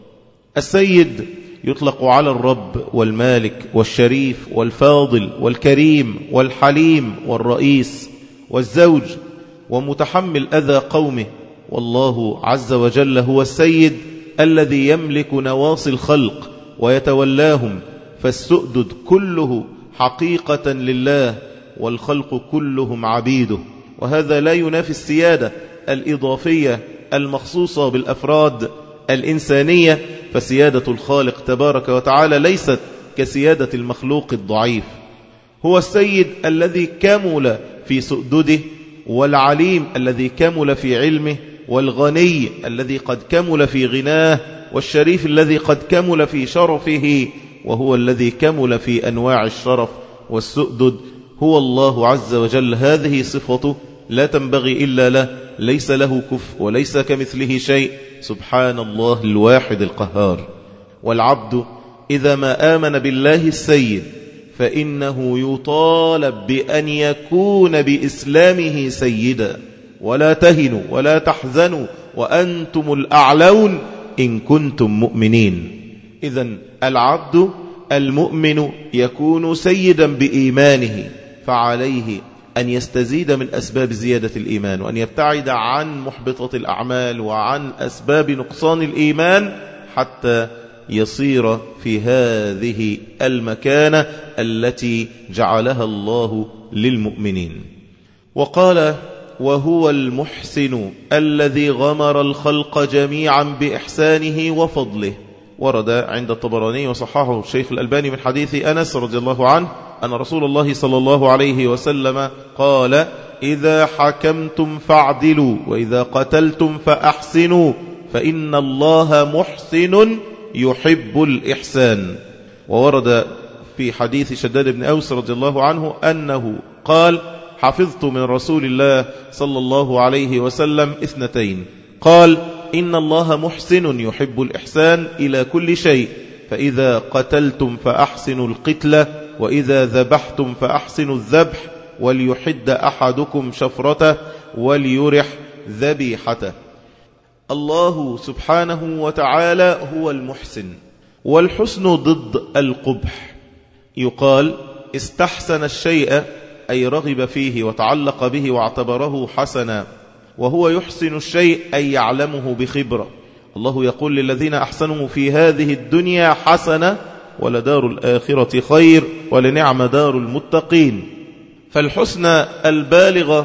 السيد يطلق على الرب والمالك والشريف والفاضل والكريم والحليم والرئيس والزوج ومتحمل أذى قومه. والله عز وجل هو السيد الذي يملك نواصي الخلق ويتولاهم، فالسؤدد كله حقيقة لله والخلق كلهم عبيده. وهذا لا ينافي السيادة الإضافية المخصوصة بالأفراد الإنسانية، فسيادة الخالق تبارك وتعالى ليست كسيادة المخلوق الضعيف. هو السيد الذي كمل في سؤدده، والعليم الذي كمل في علمه، والغني الذي قد كمل في غناه، والشريف الذي قد كمل في شرفه، وهو الذي كمل في أنواع الشرف والسؤدد هو الله عز وجل. هذه صفته لا تنبغي إلا له، ليس له كف وليس كمثله شيء، سبحان الله الواحد القهار. والعبد إذا ما آمن بالله السيد فإنه يطالب بأن يكون بإسلامه سيدا. ولا تهنوا ولا تحزنوا وأنتم الأعلون إن كنتم مؤمنين. إذن العبد المؤمن يكون سيدا بإيمانه، فعليه أن يستزيد من أسباب زيادة الإيمان، وأن يبتعد عن محبطة الأعمال وعن أسباب نقصان الإيمان، حتى يصير في هذه المكانة التي جعلها الله للمؤمنين. وقال وهو المحسن الذي غمر الخلق جميعا بإحسانه وفضله. ورد عند الطبراني وصححه الشيخ الألباني من حديث أنس رضي الله عنه أن رسول الله صلى الله عليه وسلم قال إذا حكمتم فاعدلوا وإذا قتلتم فأحسنوا فإن الله محسن يحب الإحسان. وورد في حديث شداد بن أوس رضي الله عنه أنه قال حفظت من رسول الله صلى الله عليه وسلم 2: قال إن الله محسن يحب الإحسان إلى كل شيء، فإذا قتلتم فأحسنوا القتلة وإذا ذبحتم فأحسنوا الذبح وليحد أحدكم شفرته وليرح ذبيحته. الله سبحانه وتعالى هو المحسن، والحسن ضد القبح. يقال استحسن الشيء أي رغب فيه وتعلق به واعتبره حسنا، وهو يحسن الشيء أي يعلمه بخبرة. الله يقول للذين أحسنوا في هذه الدنيا حسنة ولدار الآخرة خير ولنعم دار المتقين. فالحسن البالغة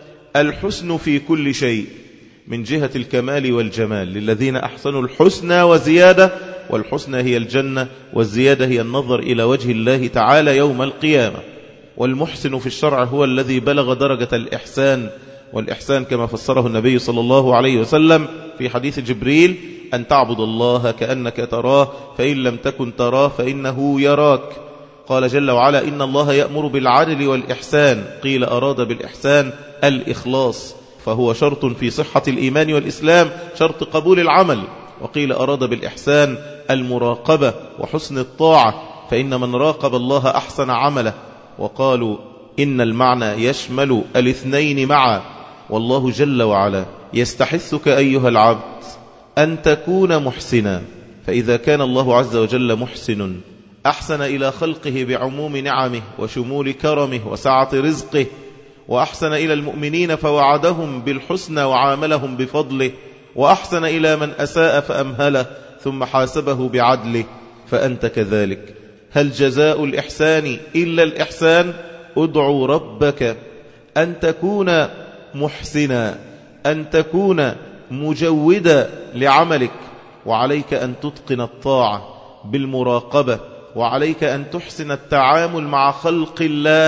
الحسن في كل شيء من جهة الكمال والجمال، للذين أحسنوا الحسنى وزيادة، والحسنى هي الجنة والزيادة هي النظر إلى وجه الله تعالى يوم القيامة. والمحسن في الشرع هو الذي بلغ درجة الإحسان، والإحسان كما فسره النبي صلى الله عليه وسلم في حديث جبريل أن تعبد الله كأنك تراه فإن لم تكن تراه فإنه يراك. قال جل وعلا إن الله يأمر بالعدل والإحسان، قيل أراد بالإحسان الإخلاص، فهو شرط في صحة الإيمان والإسلام، شرط قبول العمل. وقيل أراد بالإحسان المراقبة وحسن الطاعة، فإن من راقب الله أحسن عمله. وقالوا إن المعنى يشمل الاثنين معا. والله جل وعلا يستحثك أيها العبد أن تكون محسنا، فإذا كان الله عز وجل محسن أحسن إلى خلقه بعموم نعمه وشمول كرمه وسعة رزقه، وأحسن إلى المؤمنين فوعدهم بالحسنى وعاملهم بفضله، وأحسن إلى من أساء فأمهله ثم حاسبه بعدله، فأنت كذلك. هل جزاء الإحسان إلا الإحسان؟ ادعوا ربك أن تكون محسنا، أن تكون مجودا لعملك، وعليك أن تتقن الطاعة بالمراقبة، وعليك أن تحسن التعامل مع خلق الله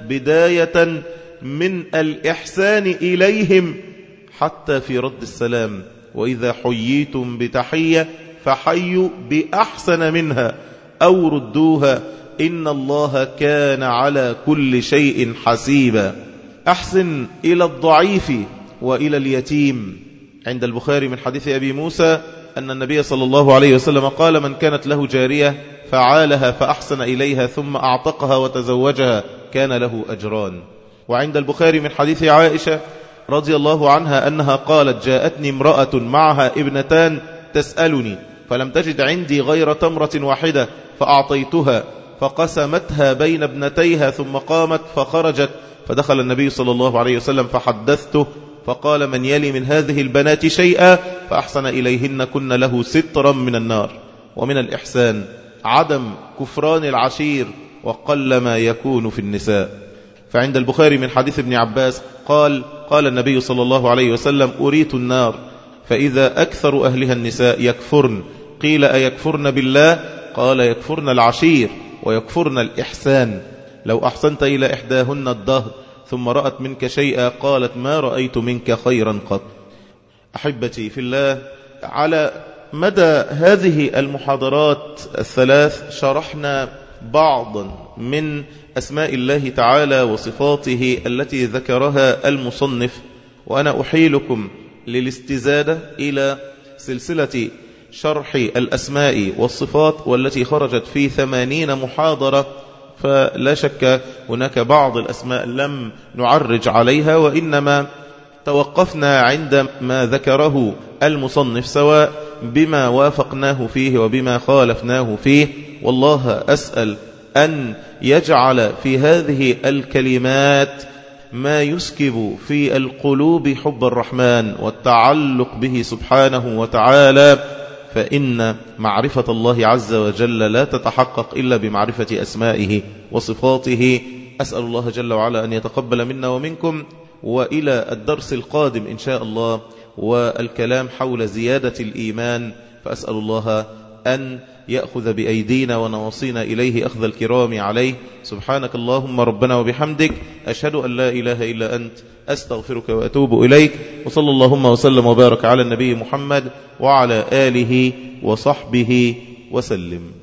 بداية من الإحسان إليهم حتى في رد السلام. وإذا حييتم بتحية فحيوا بأحسن منها أو ردوها إن الله كان على كل شيء حسيبا. أحسن إلى الضعيف وإلى اليتيم. عند البخاري من حديث أبي موسى أن النبي صلى الله عليه وسلم قال: من كانت له جارية فعالها فأحسن إليها ثم أعتقها وتزوجها كان له أجران. وعند البخاري من حديث عائشة رضي الله عنها أنها قالت: جاءتني امرأة معها ابنتان تسألني فلم تجد عندي غير تمرة واحدة فأعطيتها فقسمتها بين ابنتيها ثم قامت فخرجت، فدخل النبي صلى الله عليه وسلم فحدثته فقال: من يلي من هذه البنات شيئا فأحسن إليهن كن له سترا من النار. ومن الإحسان عدم كفران العشير وقل ما يكون في النساء. فعند البخاري من حديث ابن عباس قال النبي صلى الله عليه وسلم: أريت النار فإذا أكثر أهلها النساء يكفرن، قيل: أيكفرن بالله؟ قال: يكفرن العشير ويكفرن الإحسان. لو أحسنت إلى إحداهن الدهر ثم رأت منك شيئا قالت: ما رأيت منك خيرا قط. أحبتي في الله، على مدى هذه المحاضرات الثلاث شرحنا بعضا من أسماء الله تعالى وصفاته التي ذكرها المصنف، وأنا أحيلكم للاستزادة إلى سلسلة شرح الأسماء والصفات والتي خرجت في 80 محاضرة، فلا شك هناك بعض الأسماء لم نعرج عليها، وإنما توقفنا عند ما ذكره المصنف سواء بما وافقناه فيه وبما خالفناه فيه. والله أسأل أن يجعل في هذه الكلمات ما يسكب في القلوب حب الرحمن والتعلق به سبحانه وتعالى، فإن معرفة الله عز وجل لا تتحقق إلا بمعرفة أسمائه وصفاته. أسأل الله جل وعلا أن يتقبل منا ومنكم، وإلى الدرس القادم إن شاء الله والكلام حول زيادة الإيمان، فأسأل الله أن يأخذ بأيدينا ونواصينا إليه أخذ الكرام عليه. سبحانك اللهم ربنا وبحمدك، أشهد أن لا إله إلا أنت، أستغفرك وأتوب إليك. وصلى اللهم وسلم وبارك على النبي محمد وعلى آله وصحبه وسلم.